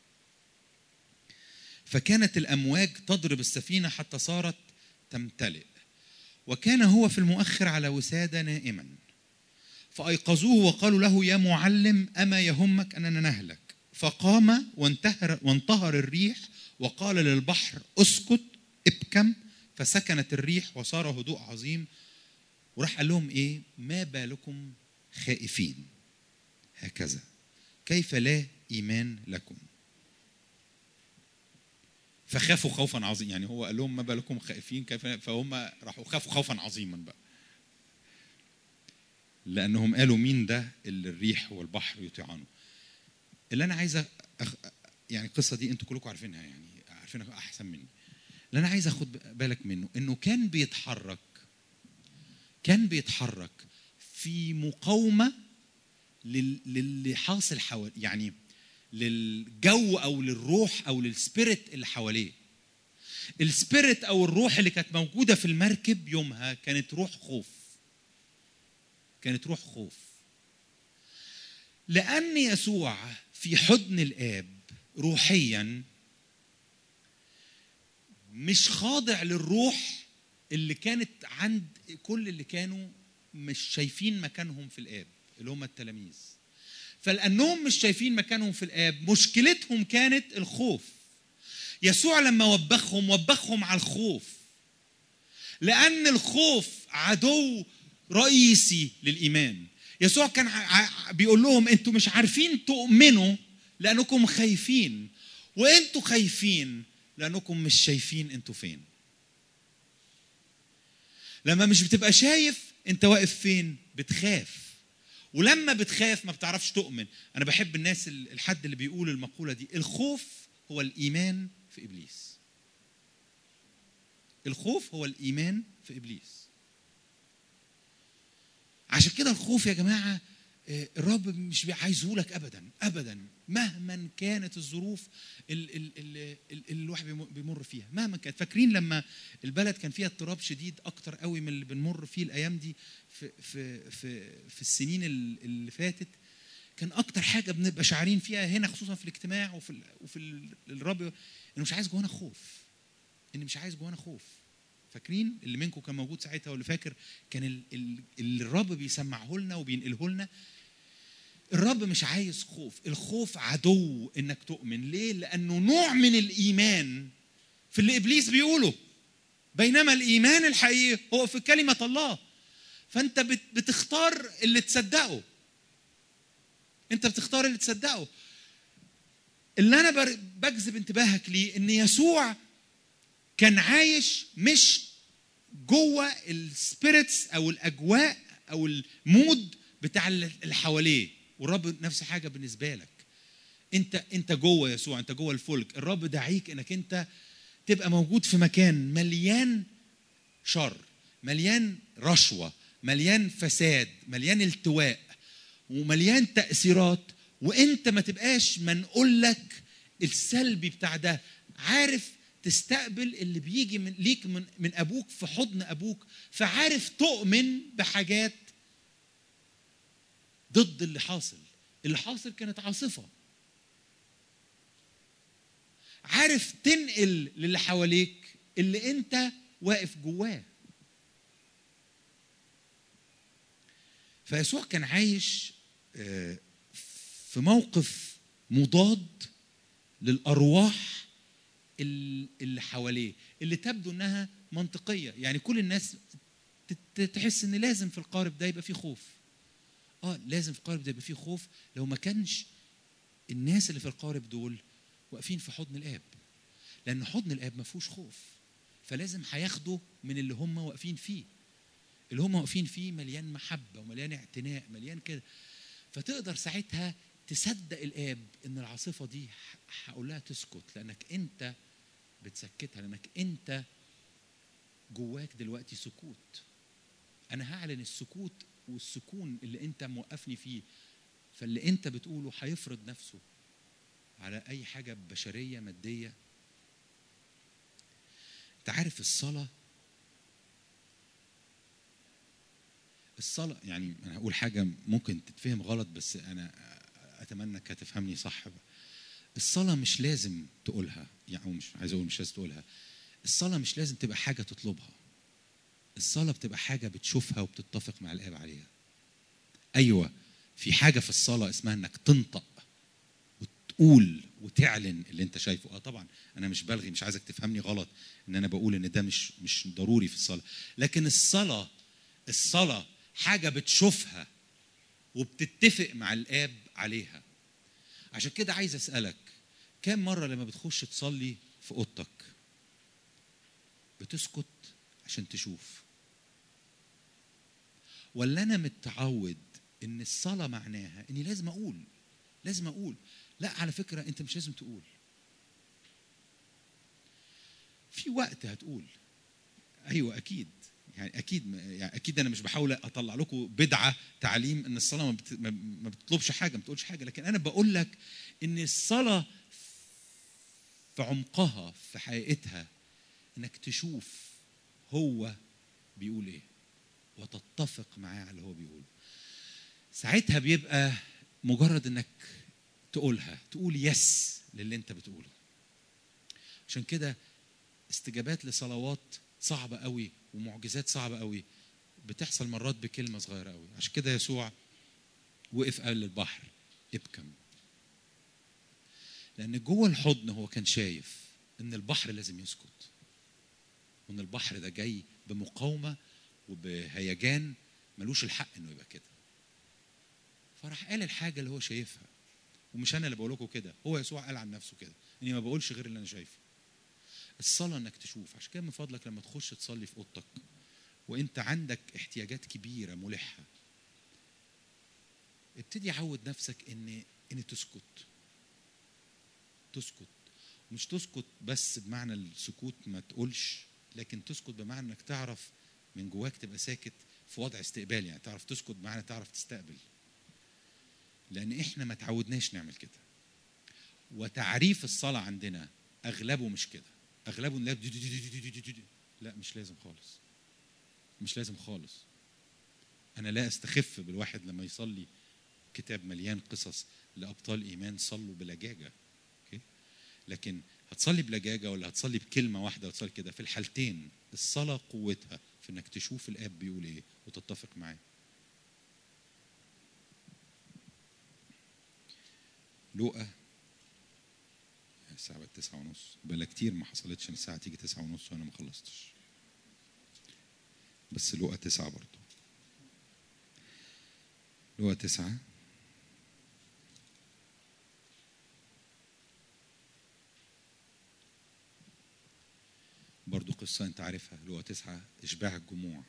فكانت الأمواج تضرب السفينة حتى صارت تمتلئ، وكان هو في المؤخر على وسادة نائما. فأيقظوه وقالوا له: يا معلم، أما يهمك أننا نهلك؟ فقام وانتهر, وانتهر الريح وقال للبحر: اسكت ابكم، فسكنت الريح وصار هدوء عظيم. وراح قال لهم ايه؟ ما بالكم خائفين هكذا؟ كيف لا إيمان لكم؟ فخافوا خوفا عظيما. يعني هو قال لهم ما بالكم خائفين كيف، فهم راحوا خافوا خوفا عظيما بقى، لأنهم قالوا مين ده اللي الريح والبحر يطيعانه. اللي أنا عايز أخ... يعني القصة دي أنتوا كلكم عارفينها، يعني عارفينها أحسن مني. اللي أنا عايز أخد بالك منه إنه كان بيتحرك كان بيتحرك في مقاومة لل... للي حاصل حواليه، يعني للجو أو للروح أو للسبيريت اللي حواليه. السبيريت أو الروح اللي كانت موجودة في المركب يومها كانت روح خوف، كانت روح خوف. لأن يسوع في حضن الآب روحيا مش خاضع للروح اللي كانت عند كل اللي كانوا مش شايفين مكانهم في الآب، اللي هم التلاميذ. فلأنهم مش شايفين مكانهم في الآب، مشكلتهم كانت الخوف. يسوع لما وبخهم وبخهم على الخوف، لأن الخوف عدو رئيسي للإيمان. يسوع كان بيقول لهم: أنتوا مش عارفين تؤمنوا لأنكم خايفين، وأنتوا خايفين لأنكم مش شايفين أنتوا فين. لما مش بتبقى شايف أنت واقف فين بتخاف، ولما بتخاف ما بتعرفش تؤمن. أنا بحب الناس الحد اللي بيقول المقولة دي: الخوف هو الإيمان في إبليس. الخوف هو الإيمان في إبليس. عشان كده الخوف يا جماعة الرب مش عايزه لك أبدا أبدا، مهما كانت الظروف اللي الواحد بيمر فيها، مهما كانت. فاكرين لما البلد كان فيها اضطراب شديد أكتر قوي من اللي بنمر فيه الأيام دي في, في, في, في السنين اللي فاتت؟ كان أكتر حاجة بنبقى شعارين فيها هنا، خصوصا في الاجتماع وفي وفي الرب، إنه مش عايز جوانا خوف، إن مش عايز جوانا خوف. فاكرين اللي منكم كان موجود ساعتها واللي فاكر كان اللي الرب بيسمعه لنا وبينقله لنا. الرب مش عايز خوف، الخوف عدو انك تؤمن. ليه؟ لانه نوع من الايمان في اللي ابليس بيقوله، بينما الايمان الحقيقي هو في كلمه الله. فانت بتختار اللي تصدقه، انت بتختار اللي تصدقه. اللي انا بجذب انتباهك ليه ان يسوع كان عايش مش جوه السبيريتس او الاجواء او المود بتاع اللي حواليه. والرب نفس حاجه بالنسبه لك، انت انت جوه يسوع، انت جوه الفلك. الرب دعيك انك انت تبقى موجود في مكان مليان شر، مليان رشوه، مليان فساد، مليان التواء، ومليان تأثيرات، وانت ما تبقاش منقول لك السلبي بتاع ده. عارف تستقبل اللي بيجي من ليك من من ابوك في حضن ابوك، فعارف تؤمن بحاجات ضد اللي حاصل. اللي حاصل كانت عاصفة. عارف تنقل للي حواليك اللي انت واقف جواه. فيسوع كان عايش في موقف مضاد للأرواح اللي حواليه، اللي تبدو انها منطقية. يعني كل الناس تحس ان لازم في القارب ده يبقى فيه خوف. اه لازم في القارب ده يبقى فيه خوف، لو ما كانش الناس اللي في القارب دول واقفين في حضن الآب، لأن حضن الآب ما فيهوش خوف. فلازم هياخدوا من اللي هم واقفين فيه. اللي هم واقفين فيه مليان محبة ومليان اعتناء، مليان كده. فتقدر ساعتها تصدق الآب إن العاصفة دي هقول لها تسكت، لأنك أنت بتسكتها، لأنك أنت جواك دلوقتي سكوت. أنا هعلن السكوت والسكون اللي أنت موقفني فيه. فاللي أنت بتقوله هيفرض نفسه على أي حاجة بشرية مادية. أنت عارف الصلاة، الصلاة يعني أنا هقول حاجة ممكن تتفهم غلط، بس أنا أتمنى إنك هتفهمني صح. الصلاة مش لازم تقولها، يعني مش عايز أقول مش لازم تقولها. الصلاة مش لازم تبقى حاجة تطلبها. الصلاة بتبقى حاجة بتشوفها وبتتفق مع الآب عليها. أيوة، في حاجة في الصلاة اسمها إنك تنطق وتقول وتعلن اللي أنت شايفه. آه طبعا أنا مش بلغي، مش عايزك تفهمني غلط إن أنا بقول إن ده مش مش ضروري في الصلاة. لكن الصلاة الصلاة حاجة بتشوفها وبتتفق مع الآب عليها. عشان كده عايز أسألك، كم مرة لما بتخش تصلي في أوضتك بتسكت عشان تشوف؟ ولا أنا متعود إن الصلاة معناها إني لازم أقول لازم أقول لا على فكرة أنت مش لازم تقول. في وقت هتقول. أيوة أكيد، يعني أكيد يعني أكيد أنا مش بحاول أطلع لكم بدعة تعليم إن الصلاة ما بتطلبش حاجة، ما بتقولش حاجة. لكن أنا بقول لك إن الصلاة في عمقها في حقيقتها إنك تشوف هو بيقول إيه وتتفق معاه على اللي هو بيقوله. ساعتها بيبقى مجرد إنك تقولها، تقول يس للي أنت بتقوله. عشان كده استجابات لصلوات صعبة قوي ومعجزات صعبة قوي بتحصل مرات بكلمة صغيرة قوي. عشان كده يسوع وقف قال للبحر ابكم، لأن جوه الحضن هو كان شايف إن البحر لازم يسكت، وإن البحر ده جاي بمقاومة وبهيجان ملوش الحق إنه يبقى كده. فراح قال الحاجة اللي هو شايفها. ومش أنا اللي بقول لكم كده، هو يسوع قال عن نفسه كده، إني ما بقولش غير اللي أنا شايفه. الصلاة إنك تشوف. عشان كده من فضلك لما تخش تصلي في أوضتك وإنت عندك احتياجات كبيرة ملحة، ابتدي عود نفسك إن إن تسكت. تسكت مش تسكت بس بمعنى السكوت ما تقولش، لكن تسكت بمعنى إنك تعرف من جواك تبقى ساكت في وضع استقبال. يعني تعرف تسكت بمعنى تعرف تستقبل، لأن إحنا ما تعودناش نعمل كده. وتعريف الصلاة عندنا أغلبه مش كده. أغلبه لا لا مش لازم خالص، مش لازم خالص. أنا لا أستخف بالواحد لما يصلي كتاب مليان قصص لأبطال إيمان صلوا بلجاجة، لكن هتصلي بلجاجه ولا هتصلي بكلمه واحده وتصلي كده؟ في الحالتين الصلاه قوتها في انك تشوف الاب بيقول ايه وتتفق معاه. لوقا الساعه بقت تسعة ونص، بقى كتير ما حصلتش ان الساعه تيجي تسعة ونص وانا ما خلصتش، بس لوقا تسعة برضو. لوقا تسعة برضو قصة أنت عارفها. لوقا تسعة إشباع الجموع.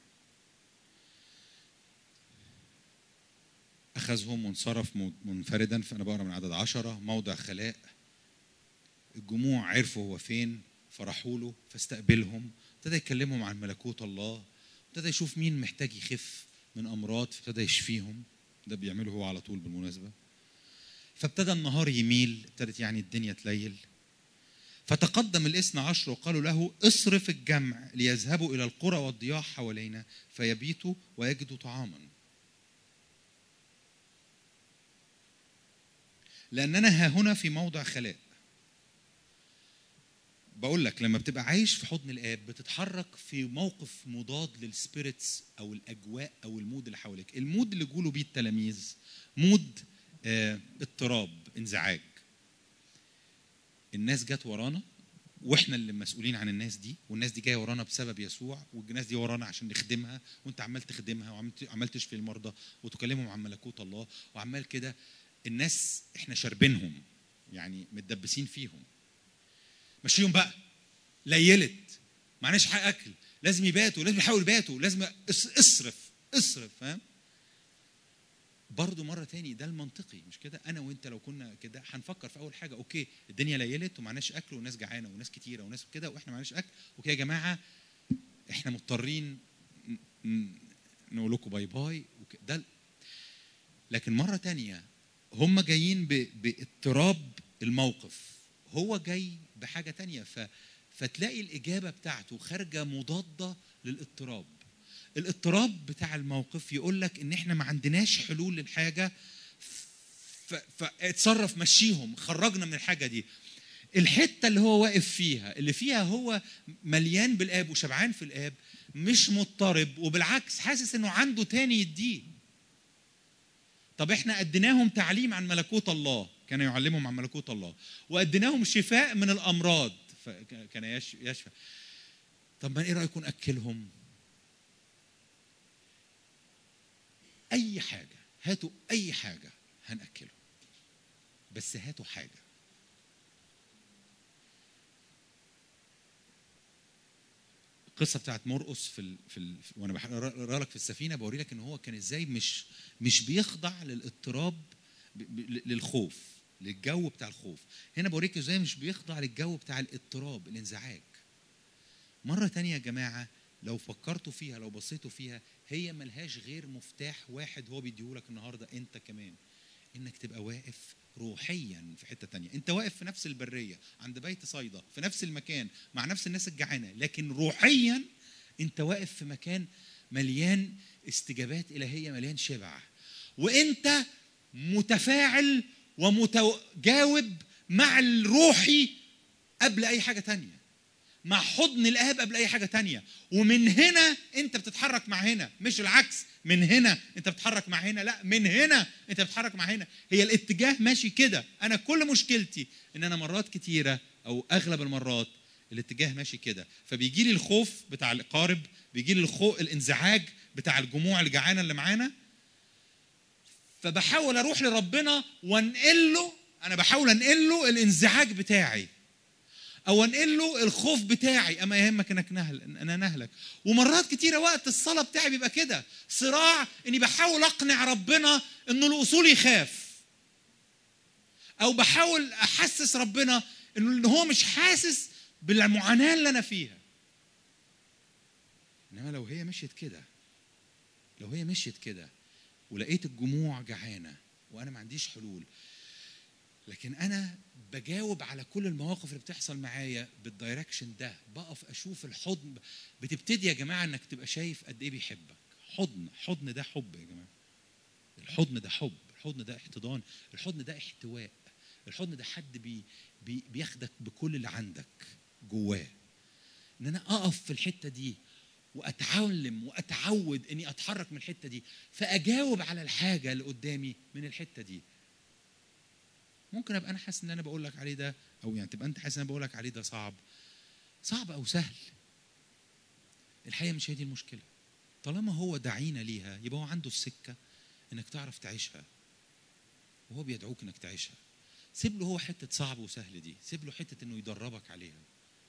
أخذهم وانصرف منفردا، فأنا بقرأ من عدد عشرة. موضع خلاء، الجموع عرفوا هو فين، فرحوا له فاستقبلهم، ابتدى يكلمهم عن ملكوت الله، ابتدى يشوف مين محتاج يخف من أمراض فابتدى يشفيهم. ده بيعمله هو على طول بالمناسبة. فابتدى النهار يميل، ابتدت يعني الدنيا تليل. فتقدم الاثنى عشر وقالوا له اصرف الجمع ليذهبوا إلى القرى والضياع حوالينا فيبيتوا ويجدوا طعاما، لأننا ها هنا في موضع خلاء. بقول لك لما بتبقى عايش في حضن الآب بتتحرك في موقف مضاد للسبيريتس أو الأجواء أو المود اللي حواليك. المود اللي جولوا بيه التلاميذ مود اه اضطراب، انزعاج. الناس جت ورانا واحنا اللي مسؤولين عن الناس دي، والناس دي جايه ورانا بسبب يسوع، والناس دي ورانا عشان نخدمها، وانت عمال تخدمها وعمال تشفي المرضى وتكلمهم عن ملكوت الله وعمال كده. الناس احنا شاربينهم يعني متدبسين فيهم. مشيهم بقى، ليلت معناش حق اكل، لازم يباتوا، لازم يحاولوا يباتوا، لازم اصرف اصرف. فاهم؟ برضو مرة تاني ده المنطقي مش كده؟ أنا وأنت لو كنا كده هنفكر في أول حاجة أوكي الدنيا ليلت ومعناش أكل والناس جعانة وناس كتيرة وناس كده وإحنا معناش أكل، أوكي يا جماعة إحنا مضطرين نقول لكم باي باي ده. لكن مرة تانية هم جايين باضطراب الموقف، هو جاي بحاجة تانية، ف فتلاقي الإجابة بتاعته خارجة مضادة للاضطراب. الاضطراب بتاع الموقف يقول لك ان احنا ما عندناش حلول للحاجه، فاتصرف مشيهم، خرجنا من الحاجه دي. الحته اللي هو واقف فيها اللي فيها هو مليان بالاب وشبعان في الاب، مش مضطرب، وبالعكس حاسس انه عنده تاني يديه. طب احنا اديناهم تعليم عن ملكوت الله، كان يعلمهم عن ملكوت الله، واديناهم شفاء من الامراض كان يشفى. طب ما ايه رايكم ناكلهم؟ أي حاجة، هاتوا أي حاجة هنأكله، بس هاتوا حاجة. القصة بتاعت مرقس في ال في ال وأنا بقرا لك في السفينة بوري لك إن هو كان إزاي مش مش بيخضع للاضطراب، للخوف، للجو بتاع الخوف. هنا بوريك إزاي مش بيخضع للجو بتاع الاضطراب، الانزعاج. مرة تانية يا جماعة لو فكرتوا فيها، لو بصيتوا فيها، هي ملهاش غير مفتاح واحد هو بيديهولك النهارده انت كمان، انك تبقى واقف روحيا في حته تانية. انت واقف في نفس البريه عند بيت صيدا في نفس المكان مع نفس الناس الجعانه، لكن روحيا انت واقف في مكان مليان استجابات الهيه، مليان شبع، وانت متفاعل ومتجاوب مع الروحي قبل اي حاجه تانية، مع حضن الآب قبل أي حاجة تانية. ومن هنا أنت بتتحرك مع هنا، مش العكس، من هنا أنت بتتحرك مع هنا، لا من هنا أنت بتتحرك مع هنا. هي الاتجاه ماشي كده. أنا كل مشكلتي إن أنا مرات كتيرة أو أغلب المرات الاتجاه ماشي كده، فبيجي لي الخوف بتاع القارب، بيجي لي الخوف الانزعاج بتاع الجموع الجعانة اللي معانا، فبحاول أروح لربنا وانقل له، أنا بحاول أنقل له الانزعاج بتاعي او انقل له الخوف بتاعي. اما يهمك انك نهل انا نهلك. ومرات كتيره وقت الصلاه بتاعي بيبقى كده صراع، اني بحاول اقنع ربنا انه الاصول يخاف، او بحاول احسس ربنا انه هو مش حاسس بالمعاناه اللي انا فيها. انما لو هي مشيت كده، لو هي مشيت كده ولقيت الجموع جعانه وانا ما عنديش حلول، لكن انا بجاوب على كل المواقف اللي بتحصل معايا بالدايركشن ده، بقف اشوف الحضن. بتبتدي يا جماعه انك تبقى شايف قد ايه بيحبك. حضن، حضن ده حب يا جماعه. الحضن ده حب، الحضن ده احتضان، الحضن ده احتواء، الحضن ده حد بي بي بياخدك بكل اللي عندك جواه. ان انا اقف في الحته دي واتعلم واتعود اني اتحرك من الحته دي، فاجاوب على الحاجه اللي قدامي من الحته دي. ممكن ابقى انا حاسس ان انا بقول لك عليه ده، او يعني تبقى انت حاسس ان انا بقول لك عليه ده صعب صعب او سهل. الحقيقه مش هي دي المشكله. طالما هو داعينا ليها يبقى هو عنده السكه انك تعرف تعيشها، وهو بيدعوك انك تعيشها. سيب له هو حته صعب وسهل دي، سيب له حته انه يدربك عليها،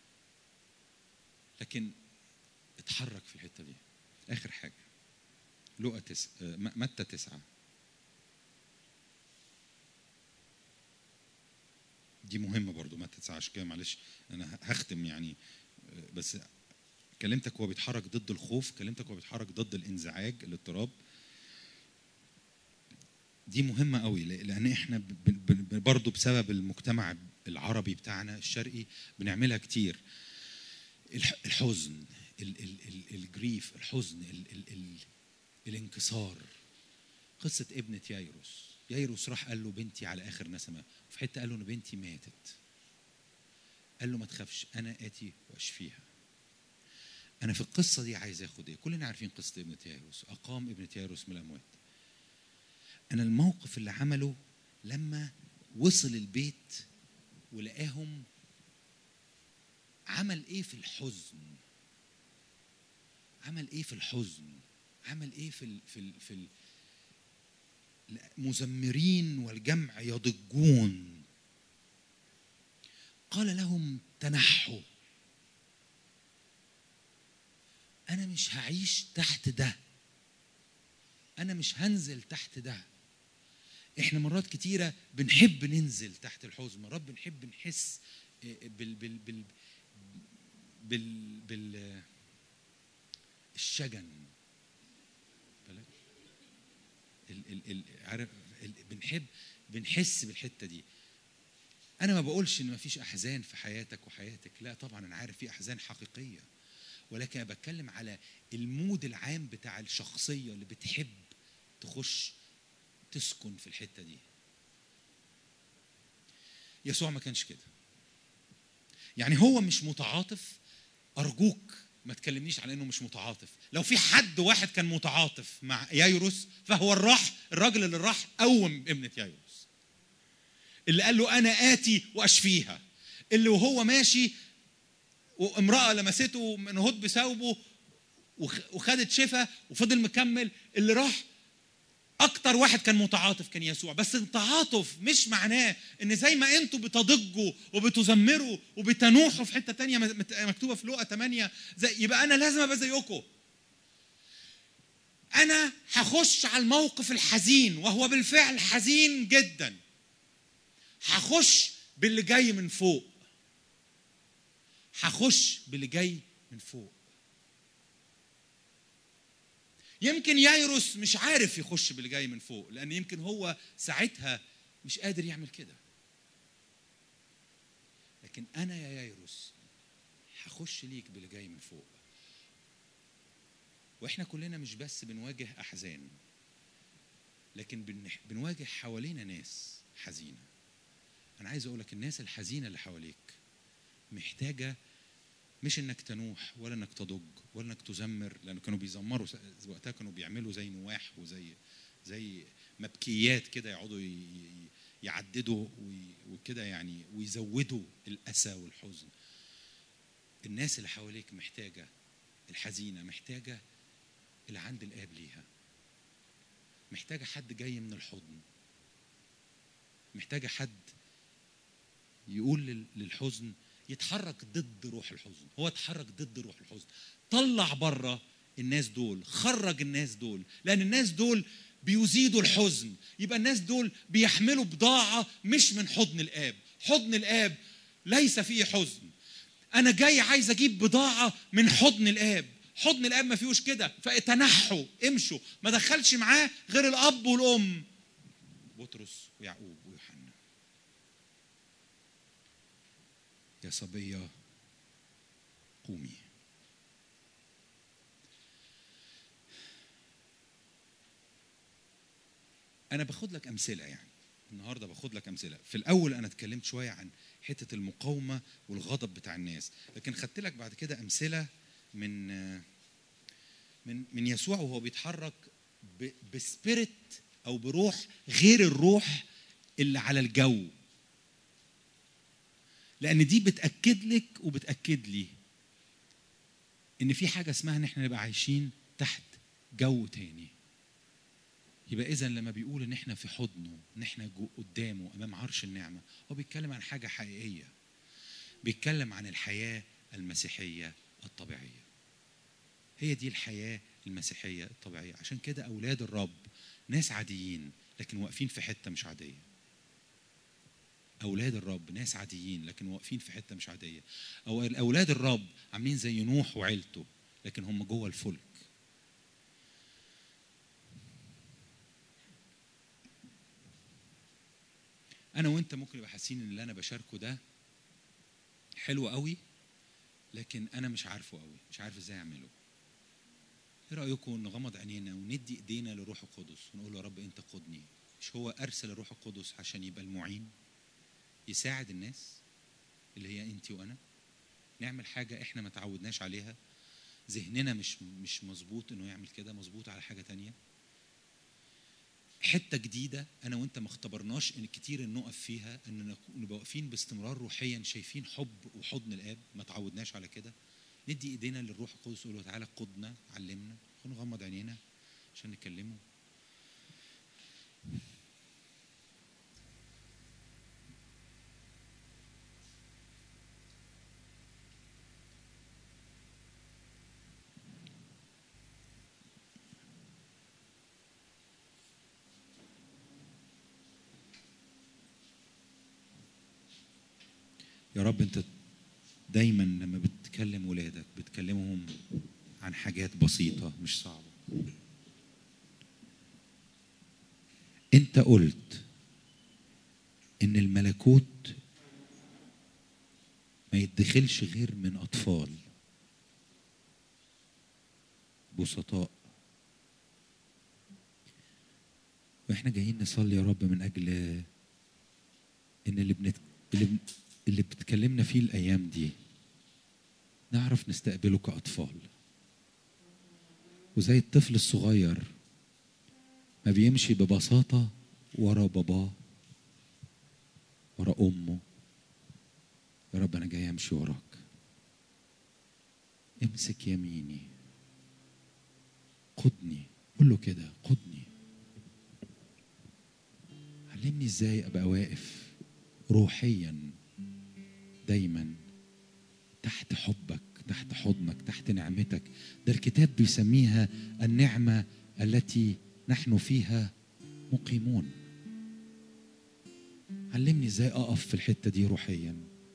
لكن اتحرك في الحته دي. اخر حاجه لقا تس... متى تسعة، دي مهمه برضو. متى تسعة عشان كده معلش انا هختم يعني، بس كلمتك هو بيتحرك ضد الخوف، كلمتك هو بيتحرك ضد الانزعاج الاضطراب. دي مهمه قوي، لان احنا برضو بسبب المجتمع العربي بتاعنا الشرقي بنعملها كتير. الحزن، الجريف، الحزن، ال ال ال الانكسار. قصه ابنه يايروس، يايروس راح قال له بنتي على اخر نسمه، وفي حته قال له ان بنتي ماتت. قال له ما تخافش انا اتي واشفيها. انا في القصه دي عايز اخد ايه؟ كلنا عارفين قصه ابنه يايروس، اقام ابنه يايروس من الاموات. انا الموقف اللي عمله لما وصل البيت ولقاهم، عمل ايه في الحزن؟ عمل ايه في الحزن؟ عمل ايه في ال في ال في ال المزمرين والجمع يضجون. قال لهم تنحوا. انا مش هعيش تحت ده، انا مش هنزل تحت ده. احنا مرات كتيره بنحب ننزل تحت الحزن، مرات بنحب نحس بال بال بال بال بال الشجن، بالك ال ال ال عارف ال بنحب بنحس بالحته دي. انا ما بقولش ان ما فيش احزان في حياتك وحياتك، لا طبعا انا عارف في احزان حقيقيه، ولكن انا بتكلم على المود العام بتاع الشخصيه اللي بتحب تخش تسكن في الحته دي. يسوع ما كانش كده. يعني هو مش متعاطف. ارجوك ما تكلمنيش على انه مش متعاطف. لو في حد واحد كان متعاطف مع يايروس فهو الراح الراجل اللي راح قوم ابنه يايروس، اللي قال له انا اتي واشفيها، اللي وهو ماشي وامراه لمسته من هد بثوبه وخدت شفاء وفضل مكمل. اللي راح اكتر واحد كان متعاطف كان يسوع. بس التعاطف مش معناه ان زي ما انتوا بتضجوا وبتزمروا وبتنوحوا في حته تانية مكتوبه في لقا ثمانية زي يبقى انا لازم ابقى زيكم. انا هخش على الموقف الحزين وهو بالفعل حزين جدا، هخش باللي جاي من فوق، هخش باللي جاي من فوق. يمكن يايروس مش عارف يخش باللي جاي من فوق، لأن يمكن هو ساعتها مش قادر يعمل كده. لكن أنا يا يايروس هخش ليك باللي جاي من فوق. وإحنا كلنا مش بس بنواجه أحزان، لكن بنواجه حوالينا ناس حزينة. أنا عايز أقولك الناس الحزينة اللي حواليك محتاجة مش انك تنوح ولا انك تضج ولا انك تزمر، لانه كانوا بيزمروا وقتها، كانوا بيعملوا زي نواح وزي زي مبكيات كده، يقعدوا يعددوا وكده يعني ويزودوا الاسى والحزن. الناس اللي حواليك محتاجه، الحزينه محتاجه اللي عند الاب ليها، محتاجه حد جاي من الحضن، محتاجه حد يقول للحزن يتحرك ضد روح الحزن. هو اتحرك ضد روح الحزن، طلع بره الناس دول، خرج الناس دول، لأن الناس دول بيزيدوا الحزن. يبقى الناس دول بيحملوا بضاعة مش من حضن الآب. حضن الآب ليس فيه حزن. أنا جاي عايز أجيب بضاعة من حضن الآب. حضن الآب ما فيهوش كده. فاتنحوا، امشوا، ما دخلش معاه غير الأب والأم، بطرس ويعقوب ويوحنا. يا صبية قومي. أنا باخد لك أمثلة يعني النهارده باخد لك امثله. في الاول انا اتكلمت شويه عن حته المقاومه والغضب بتاع الناس، لكن خدت لك بعد كده امثله من من من يسوع وهو بيتحرك بسبيريت او بروح غير الروح اللي على الجو، لان دي بتاكد لك وبتاكد لي ان في حاجه اسمها ان احنا نبقى عايشين تحت جو تاني. يبقى اذا لما بيقول ان احنا في حضنه، ان احنا قدامه امام عرش النعمه، هو بيتكلم عن حاجه حقيقيه، بيتكلم عن الحياه المسيحيه الطبيعيه. هي دي الحياه المسيحيه الطبيعيه. عشان كده اولاد الرب ناس عاديين لكن واقفين في حته مش عاديه. اولاد الرب ناس عاديين لكن واقفين في حته مش عاديه. او اولاد الرب عاملين زي نوح وعيلته لكن هم جوه الفلك. انا وانت ممكن نبقى حاسين ان اللي انا بشاركه ده حلو قوي، لكن انا مش عارفه قوي، مش عارف ازاي اعمله. ايه رايكم نغمض عينينا وندي ايدينا للروح القدس ونقول له يا رب انت قدني؟ مش هو ارسل الروح القدس عشان يبقى المعين يساعد الناس اللي هي انت وانا؟ نعمل حاجه احنا ما تعودناش عليها، ذهننا مش مش مظبوط انه يعمل كده، مظبوط على حاجه تانية، حته جديده انا وانت ما اختبرناش ان كتير نقف فيها، ان نبقى واقفين باستمرار روحيا شايفين حب وحضن الاب، ما تعودناش على كده. ندي ايدينا للروح القدس ونقول له تعالى قدنا علمنا. ونغمض عينينا عشان نكلمه. يا رب انت دايما لما بتكلم ولادك بتكلمهم عن حاجات بسيطة مش صعبة. انت قلت ان الملكوت ما يتدخلش غير من اطفال بسطاء. واحنا جايين نصلي يا رب من اجل ان اللي بنت... اللي, ب... اللي بتكلمنا فيه الايام دي نعرف نستقبله كاطفال. وزي الطفل الصغير ما بيمشي ببساطة ورا باباه ورا امه، يا رب انا جاي امشي وراك. امسك يميني قدني. قول له كده قدني. علمني ازاي ابقى واقف روحيا دايما تحت حبك، تحت حضنك، تحت نعمتك. ده الكتاب بيسميها النعمة التي نحن فيها مقيمون. علمني ازاي اقف في الحتة دي روحيا.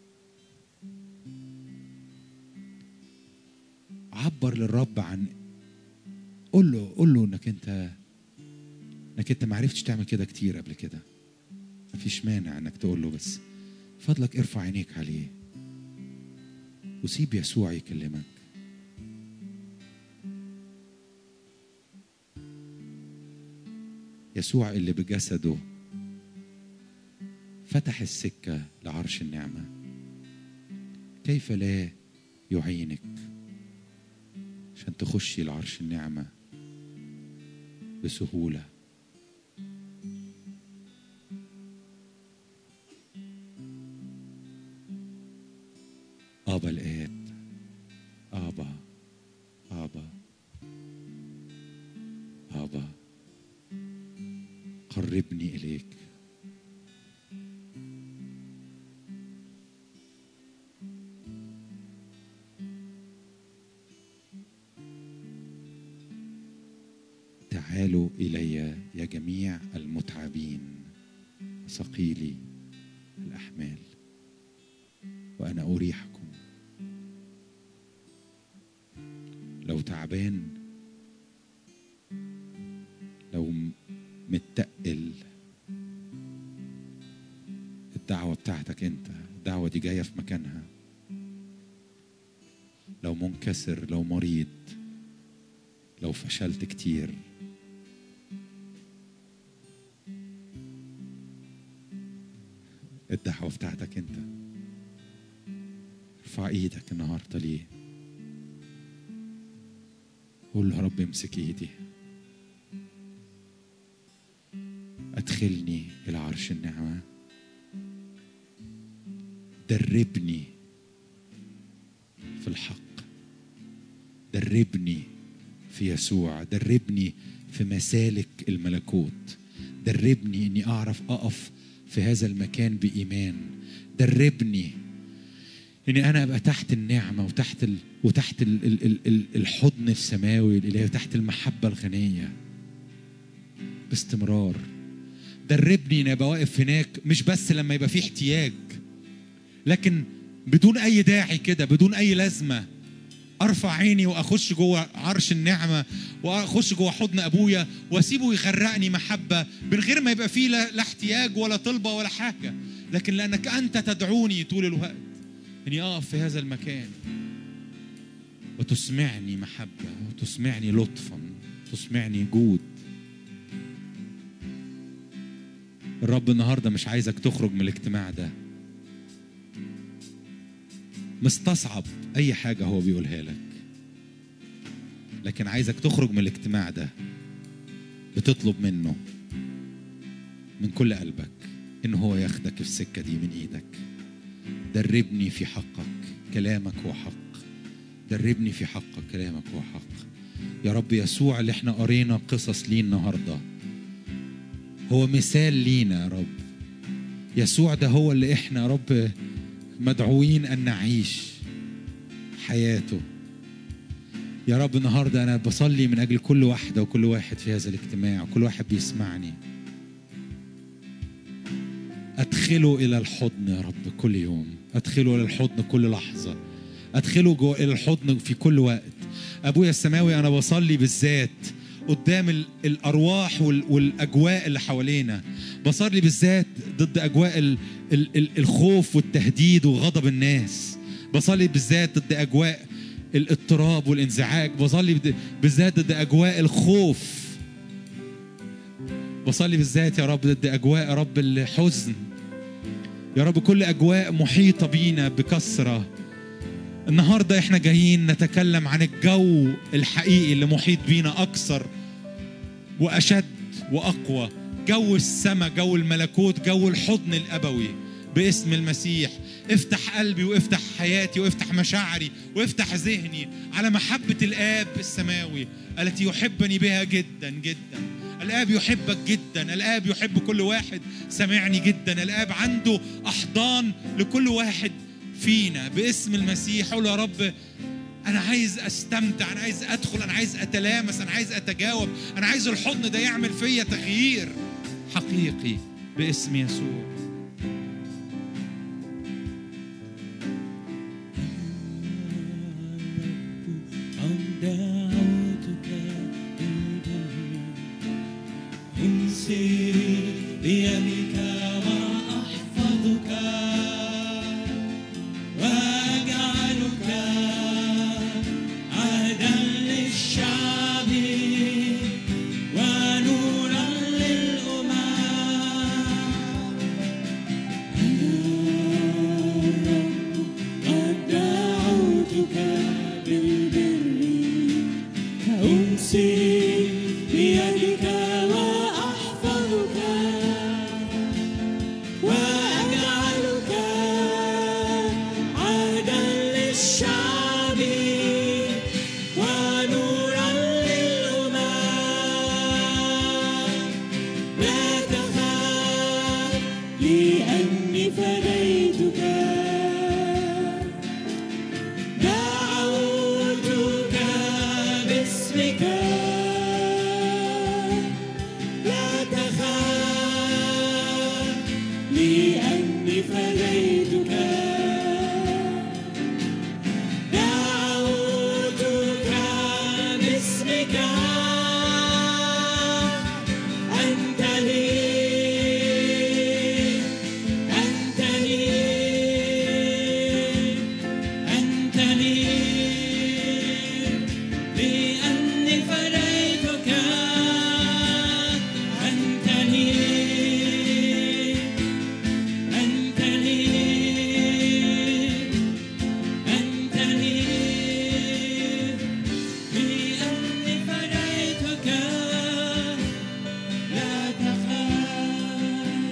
عبر للرب عن، قول له قول له انك انت انك انت ما عرفتش تعمل كده كتير قبل كده. مفيش مانع انك تقول له، بس فضلك ارفع عينيك عليه وسيب يسوع يكلمك. يسوع اللي بجسده فتح السكة لعرش النعمة، كيف لا يعينك عشان تخشي لعرش النعمة بسهولة. آبا الآب، آبا آبا آبا قربني إليك. تعالوا إلي يا جميع المتعبين ثقيلي الأحمال وأنا أريحكم. لو تعبان، لو متقل، الدعوة بتاعتك انت، الدعوة دي جاية في مكانها. لو منكسر، لو مريض، لو فشلت كتير، الدعوة بتاعتك أنت. ارفع إيدك النهاردة ليه، قول له يا رب امسك إيدي، أدخلني إلى عرش النعمة، دربني في الحق، دربني في يسوع، دربني في مسالك الملكوت، دربني إني أعرف أقف في هذا المكان بإيمان، دربني إني أنا أبقى تحت النعمة وتحت ال... وتحت ال... ال... ال... الحضن السماوي الإلهي وتحت المحبة الغنية باستمرار. دربني إني أبقى واقف هناك مش بس لما يبقى فيه احتياج، لكن بدون أي داعي كده، بدون أي لازمة، أرفع عيني وأخش جوه عرش النعمة وأخش جوه حضن أبويا وأسيبه يغرقني محبة من غير ما يبقى فيه لا احتياج ولا طلبة ولا حاجة، لكن لأنك أنت تدعوني طول الوقت إني أقف في هذا المكان وتسمعني محبة وتسمعني لطفا، تسمعني جود. الرب النهاردة مش عايزك تخرج من الاجتماع ده مستصعب أي حاجة هو بيقولها لك، لكن عايزك تخرج من الاجتماع ده بتطلب منه من كل قلبك إن هو ياخدك في السكة دي من إيدك. دربني في حقك، كلامك هو حق، دربني في حقك، كلامك هو حق. يا رب يسوع اللي احنا قرينا قصص ليه النهاردة هو مثال لينا يا رب. يسوع ده هو اللي احنا يا رب مدعوين أن نعيش حياته. يا رب النهاردة أنا بصلي من أجل كل واحدة وكل واحد في هذا الاجتماع وكل واحد بيسمعني، أدخله إلى الحضن يا رب كل يوم، أدخله إلى الحضن كل لحظة، أدخله جو إلى الحضن في كل وقت. أبويا السماوي أنا بصلي بالذات قدام الأرواح والأجواء اللي حوالينا، بصلي بالذات ضد أجواء ال ال ال الخوف والتهديد وغضب الناس، بصلي بالذات ضد أجواء الاضطراب والانزعاج، بصلي بالذات ضد أجواء الخوف، بصلي بالذات يا رب ضد أجواء يا رب الحزن. يا رب كل أجواء محيطة بينا بكثرة. النهاردة احنا جايين نتكلم عن الجو الحقيقي اللي محيط بينا أكثر وأشد وأقوى، جو السماء، جو الملكوت، جو الحضن الأبوي باسم المسيح. افتح قلبي وافتح حياتي وافتح مشاعري وافتح ذهني على محبة الآب السماوي التي يحبني بها جدا جدا. الآب يحبك جدا، الآب يحب كل واحد سمعني جدا، الآب عنده أحضان لكل واحد فينا باسم المسيح. قول يا رب أنا عايز أستمتع، أنا عايز أدخل، أنا عايز أتلامس، أنا عايز أتجاوب، أنا عايز الحضن ده يعمل فيا تغيير حقيقي باسم يسوع. دعوتك أمسك بيدك وأحفظك وأجعلك عهدا للشعب ونورا للأمم. أنا الرب قد دعوتك بالبر أمسك بيدك وأحفظك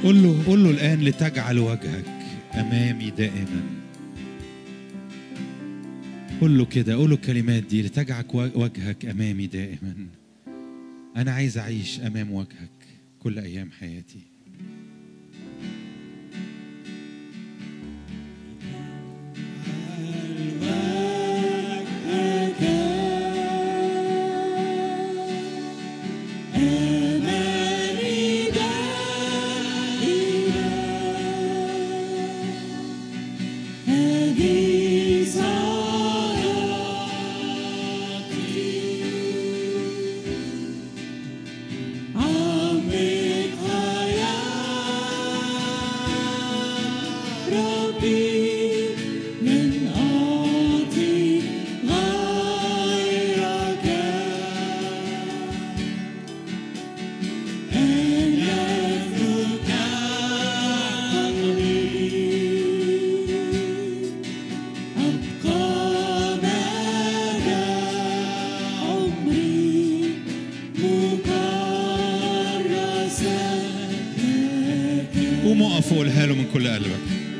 قول له قول له الآن لتجعل وجهك أمامي دائما. قول له كده، قول له الكلمات دي، لتجعل وجهك أمامي دائما. أنا عايز أعيش أمام وجهك كل أيام حياتي. قولها له من كل قلبك.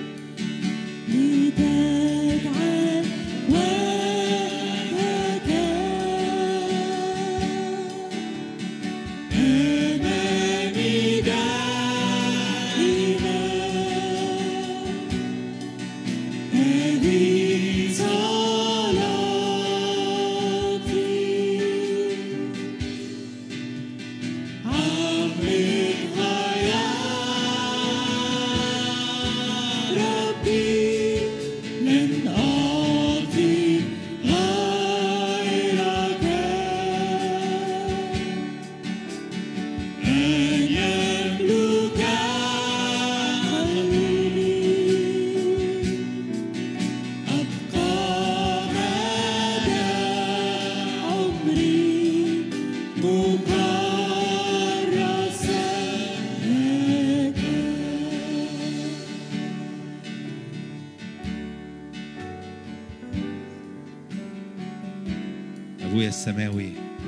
أبويا السماوي،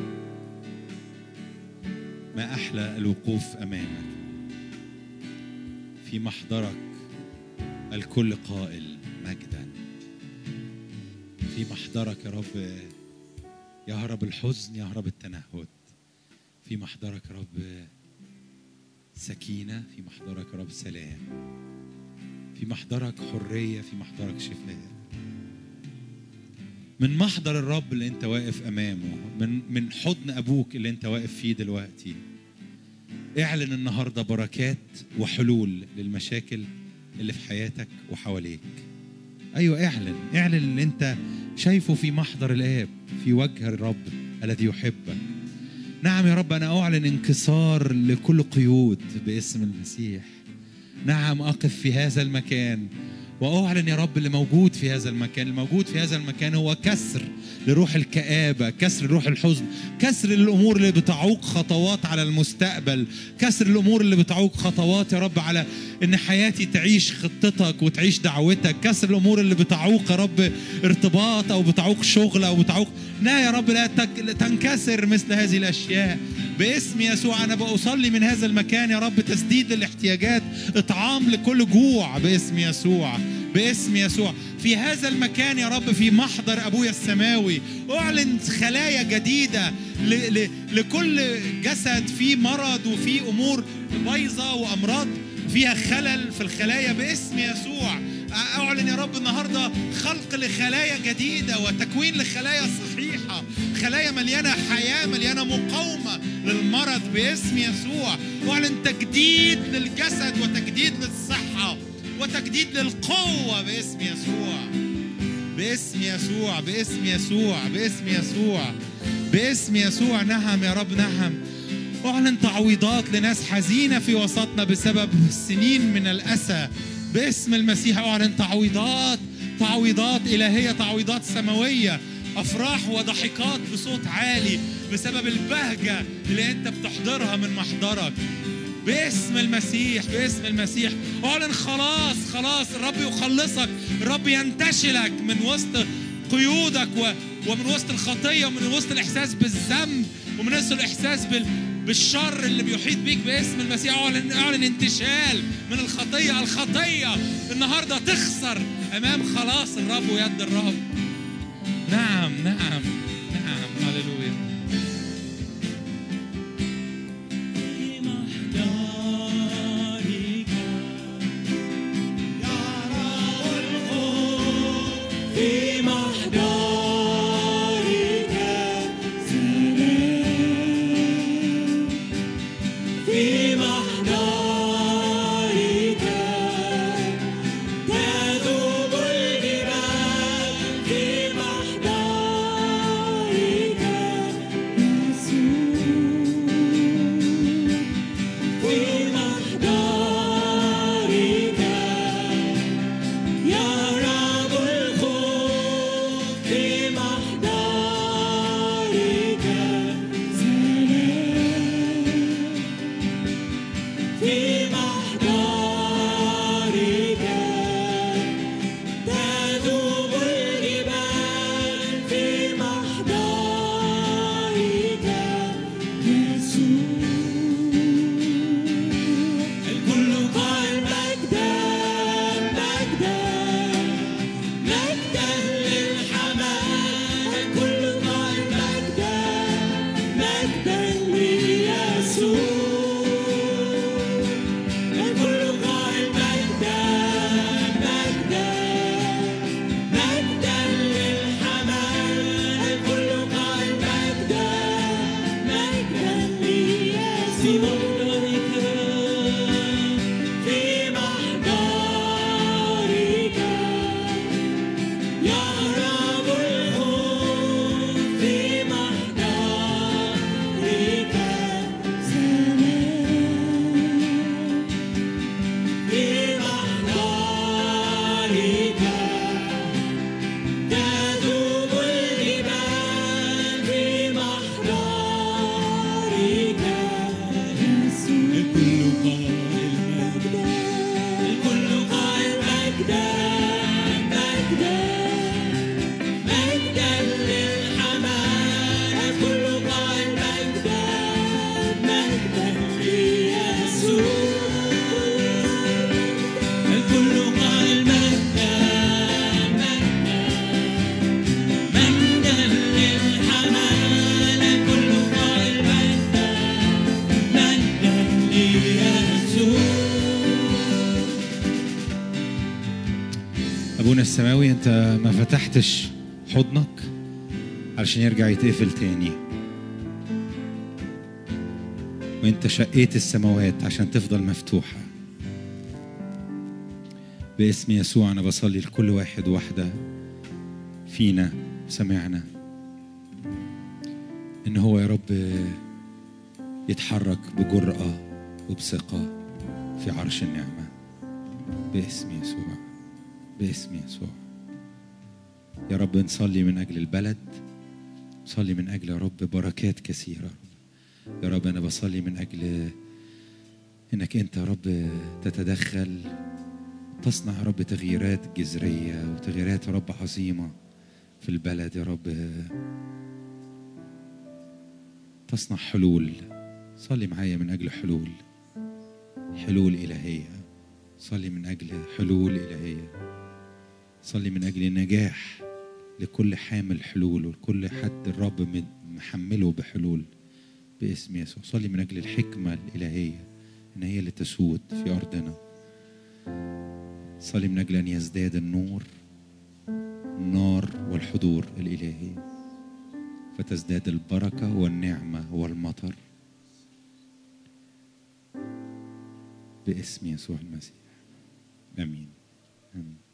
ما أحلى الوقوف أمامك في محضرك، الكل قائل مجدا. في محضرك يا رب يهرب الحزن، يهرب التنهد. في محضرك يا رب سكينة، في محضرك يا رب سلام، في محضرك حرية، في محضرك شفاء. من محضر الرب اللي انت واقف امامه، من من حضن ابوك اللي انت واقف فيه دلوقتي، اعلن النهارده بركات وحلول للمشاكل اللي في حياتك وحواليك. ايوه اعلن اعلن اللي انت شايفه في محضر الاب، في وجه الرب الذي يحبك. نعم يا رب، انا اعلن انكسار لكل قيود باسم المسيح. نعم اقف في هذا المكان وأعلن يا رب اللي موجود في هذا المكان. الموجود في هذا المكان هو كسر لروح الكآبة، كسر لروح الحزن، كسر الأمور اللي بتعوق خطوات على المستقبل، كسر الأمور اللي بتعوق خطوات يا رب على إن حياتي تعيش خطتك وتعيش دعوتك، كسر الأمور اللي بتعوق يا رب ارتباط أو بتعوق شغل أو بتعوق. لا يا رب، لا تنكسر مثل هذه الأشياء باسم يسوع. أنا بأصلي من هذا المكان يا رب تسديد الاحتياجات، إطعام لكل جوع باسم يسوع، باسم يسوع. في هذا المكان يا رب في محضر أبويا السماوي أعلن خلايا جديدة ل- ل- لكل جسد فيه مرض وفيه أمور بايظة وأمراض فيها خلل في الخلايا باسم يسوع. أعلن يا رب النهاردة خلق لخلايا جديدة وتكوين لخلايا صحيحة، خلايا مليانة حياة، مليانة مقاومة للمرض باسم يسوع. أعلن تجديد للجسد وتجديد للصحة وتجديد للقوة باسم يسوع، باسم يسوع، باسم يسوع، باسم يسوع، باسم يسوع. نعم يا رب، نعم. أعلن تعويضات لناس حزينة في وسطنا بسبب سنين من الأسى باسم المسيح. أعلن تعويضات، تعويضات إلهية، تعويضات سماوية، أفراح وضحكات بصوت عالي بسبب البهجة اللي أنت بتحضرها من محضرك باسم المسيح، باسم المسيح. أعلن خلاص، خلاص الرب يخلصك، الرب ينتشلك من وسط قيودك و... ومن وسط الخطية ومن وسط الإحساس بالذنب ومن وسط الإحساس بال... بالشر اللي بيحيط بيك باسم المسيح. اعلن اعلن انتشال من الخطيه. الخطيه النهارده تخسر امام خلاص الرب ويد الرب. نعم نعم نعم. هللويا. في محضرك سلام، في محضرك تذوب الجبال، في محضرك يسوع، في محضرك يا رب الخوف، في محضرك سلام، في محضرك تذوب الجبال، في محضرك يسوع. الكل قال مجدا مجدا مجدا للحمام، الكل قال مجدا مجدا ليسوع، الكل قال مجدا مجدا مجدا للحمام، الكل قال مجدا مجدا ليسوع. في محضرك يا رب الخوف، في محضرك سلام، في محضرك تذوب الجبال، في محضرك يسوع. الكل قال مجدا، الكل قال مجدا مجدا للحمام، الكل قال مجدا مجدا ليسوع، الكل قال مجدا مجدا مجدا للحمام، الكل قال مجدا مجدا ليسوع. أبونا السماوي، أنت ما فتحتش حضنك علشان يرجع يتقفل تاني، وأنت شقيت السماوات عشان تفضل مفتوحة. باسم يسوع أنا بصلي لكل واحد واحدة فينا سمعنا إن هو يا رب يتحرك بجرأة وبثقة في عرش النعمة. باسم يسوع، باسم يسوع يا رب. نصلي من أجل البلد، نصلي من أجل يا رب بركات كثيرة. يا رب أنا بصلي من أجل إنك أنت يا رب تتدخل، تصنع يا رب تغييرات جذرية وتغييرات يا رب عظيمة في البلد. يا رب تصنع حلول. صلي معايا من أجل حلول، حلول إلهية. صلي من أجل حلول إلهية. صلي من أجل نجاح لكل حامل حلول ولكل حد الرب محمله بحلول باسم يسوع. صلي من أجل الحكمة الإلهية إن هي اللي تسود في أرضنا. صلي من أجل أن يزداد النور النار والحضور الإلهي، فتزداد البركة والنعمة والمطر باسم يسوع المسيح. آمين آمين.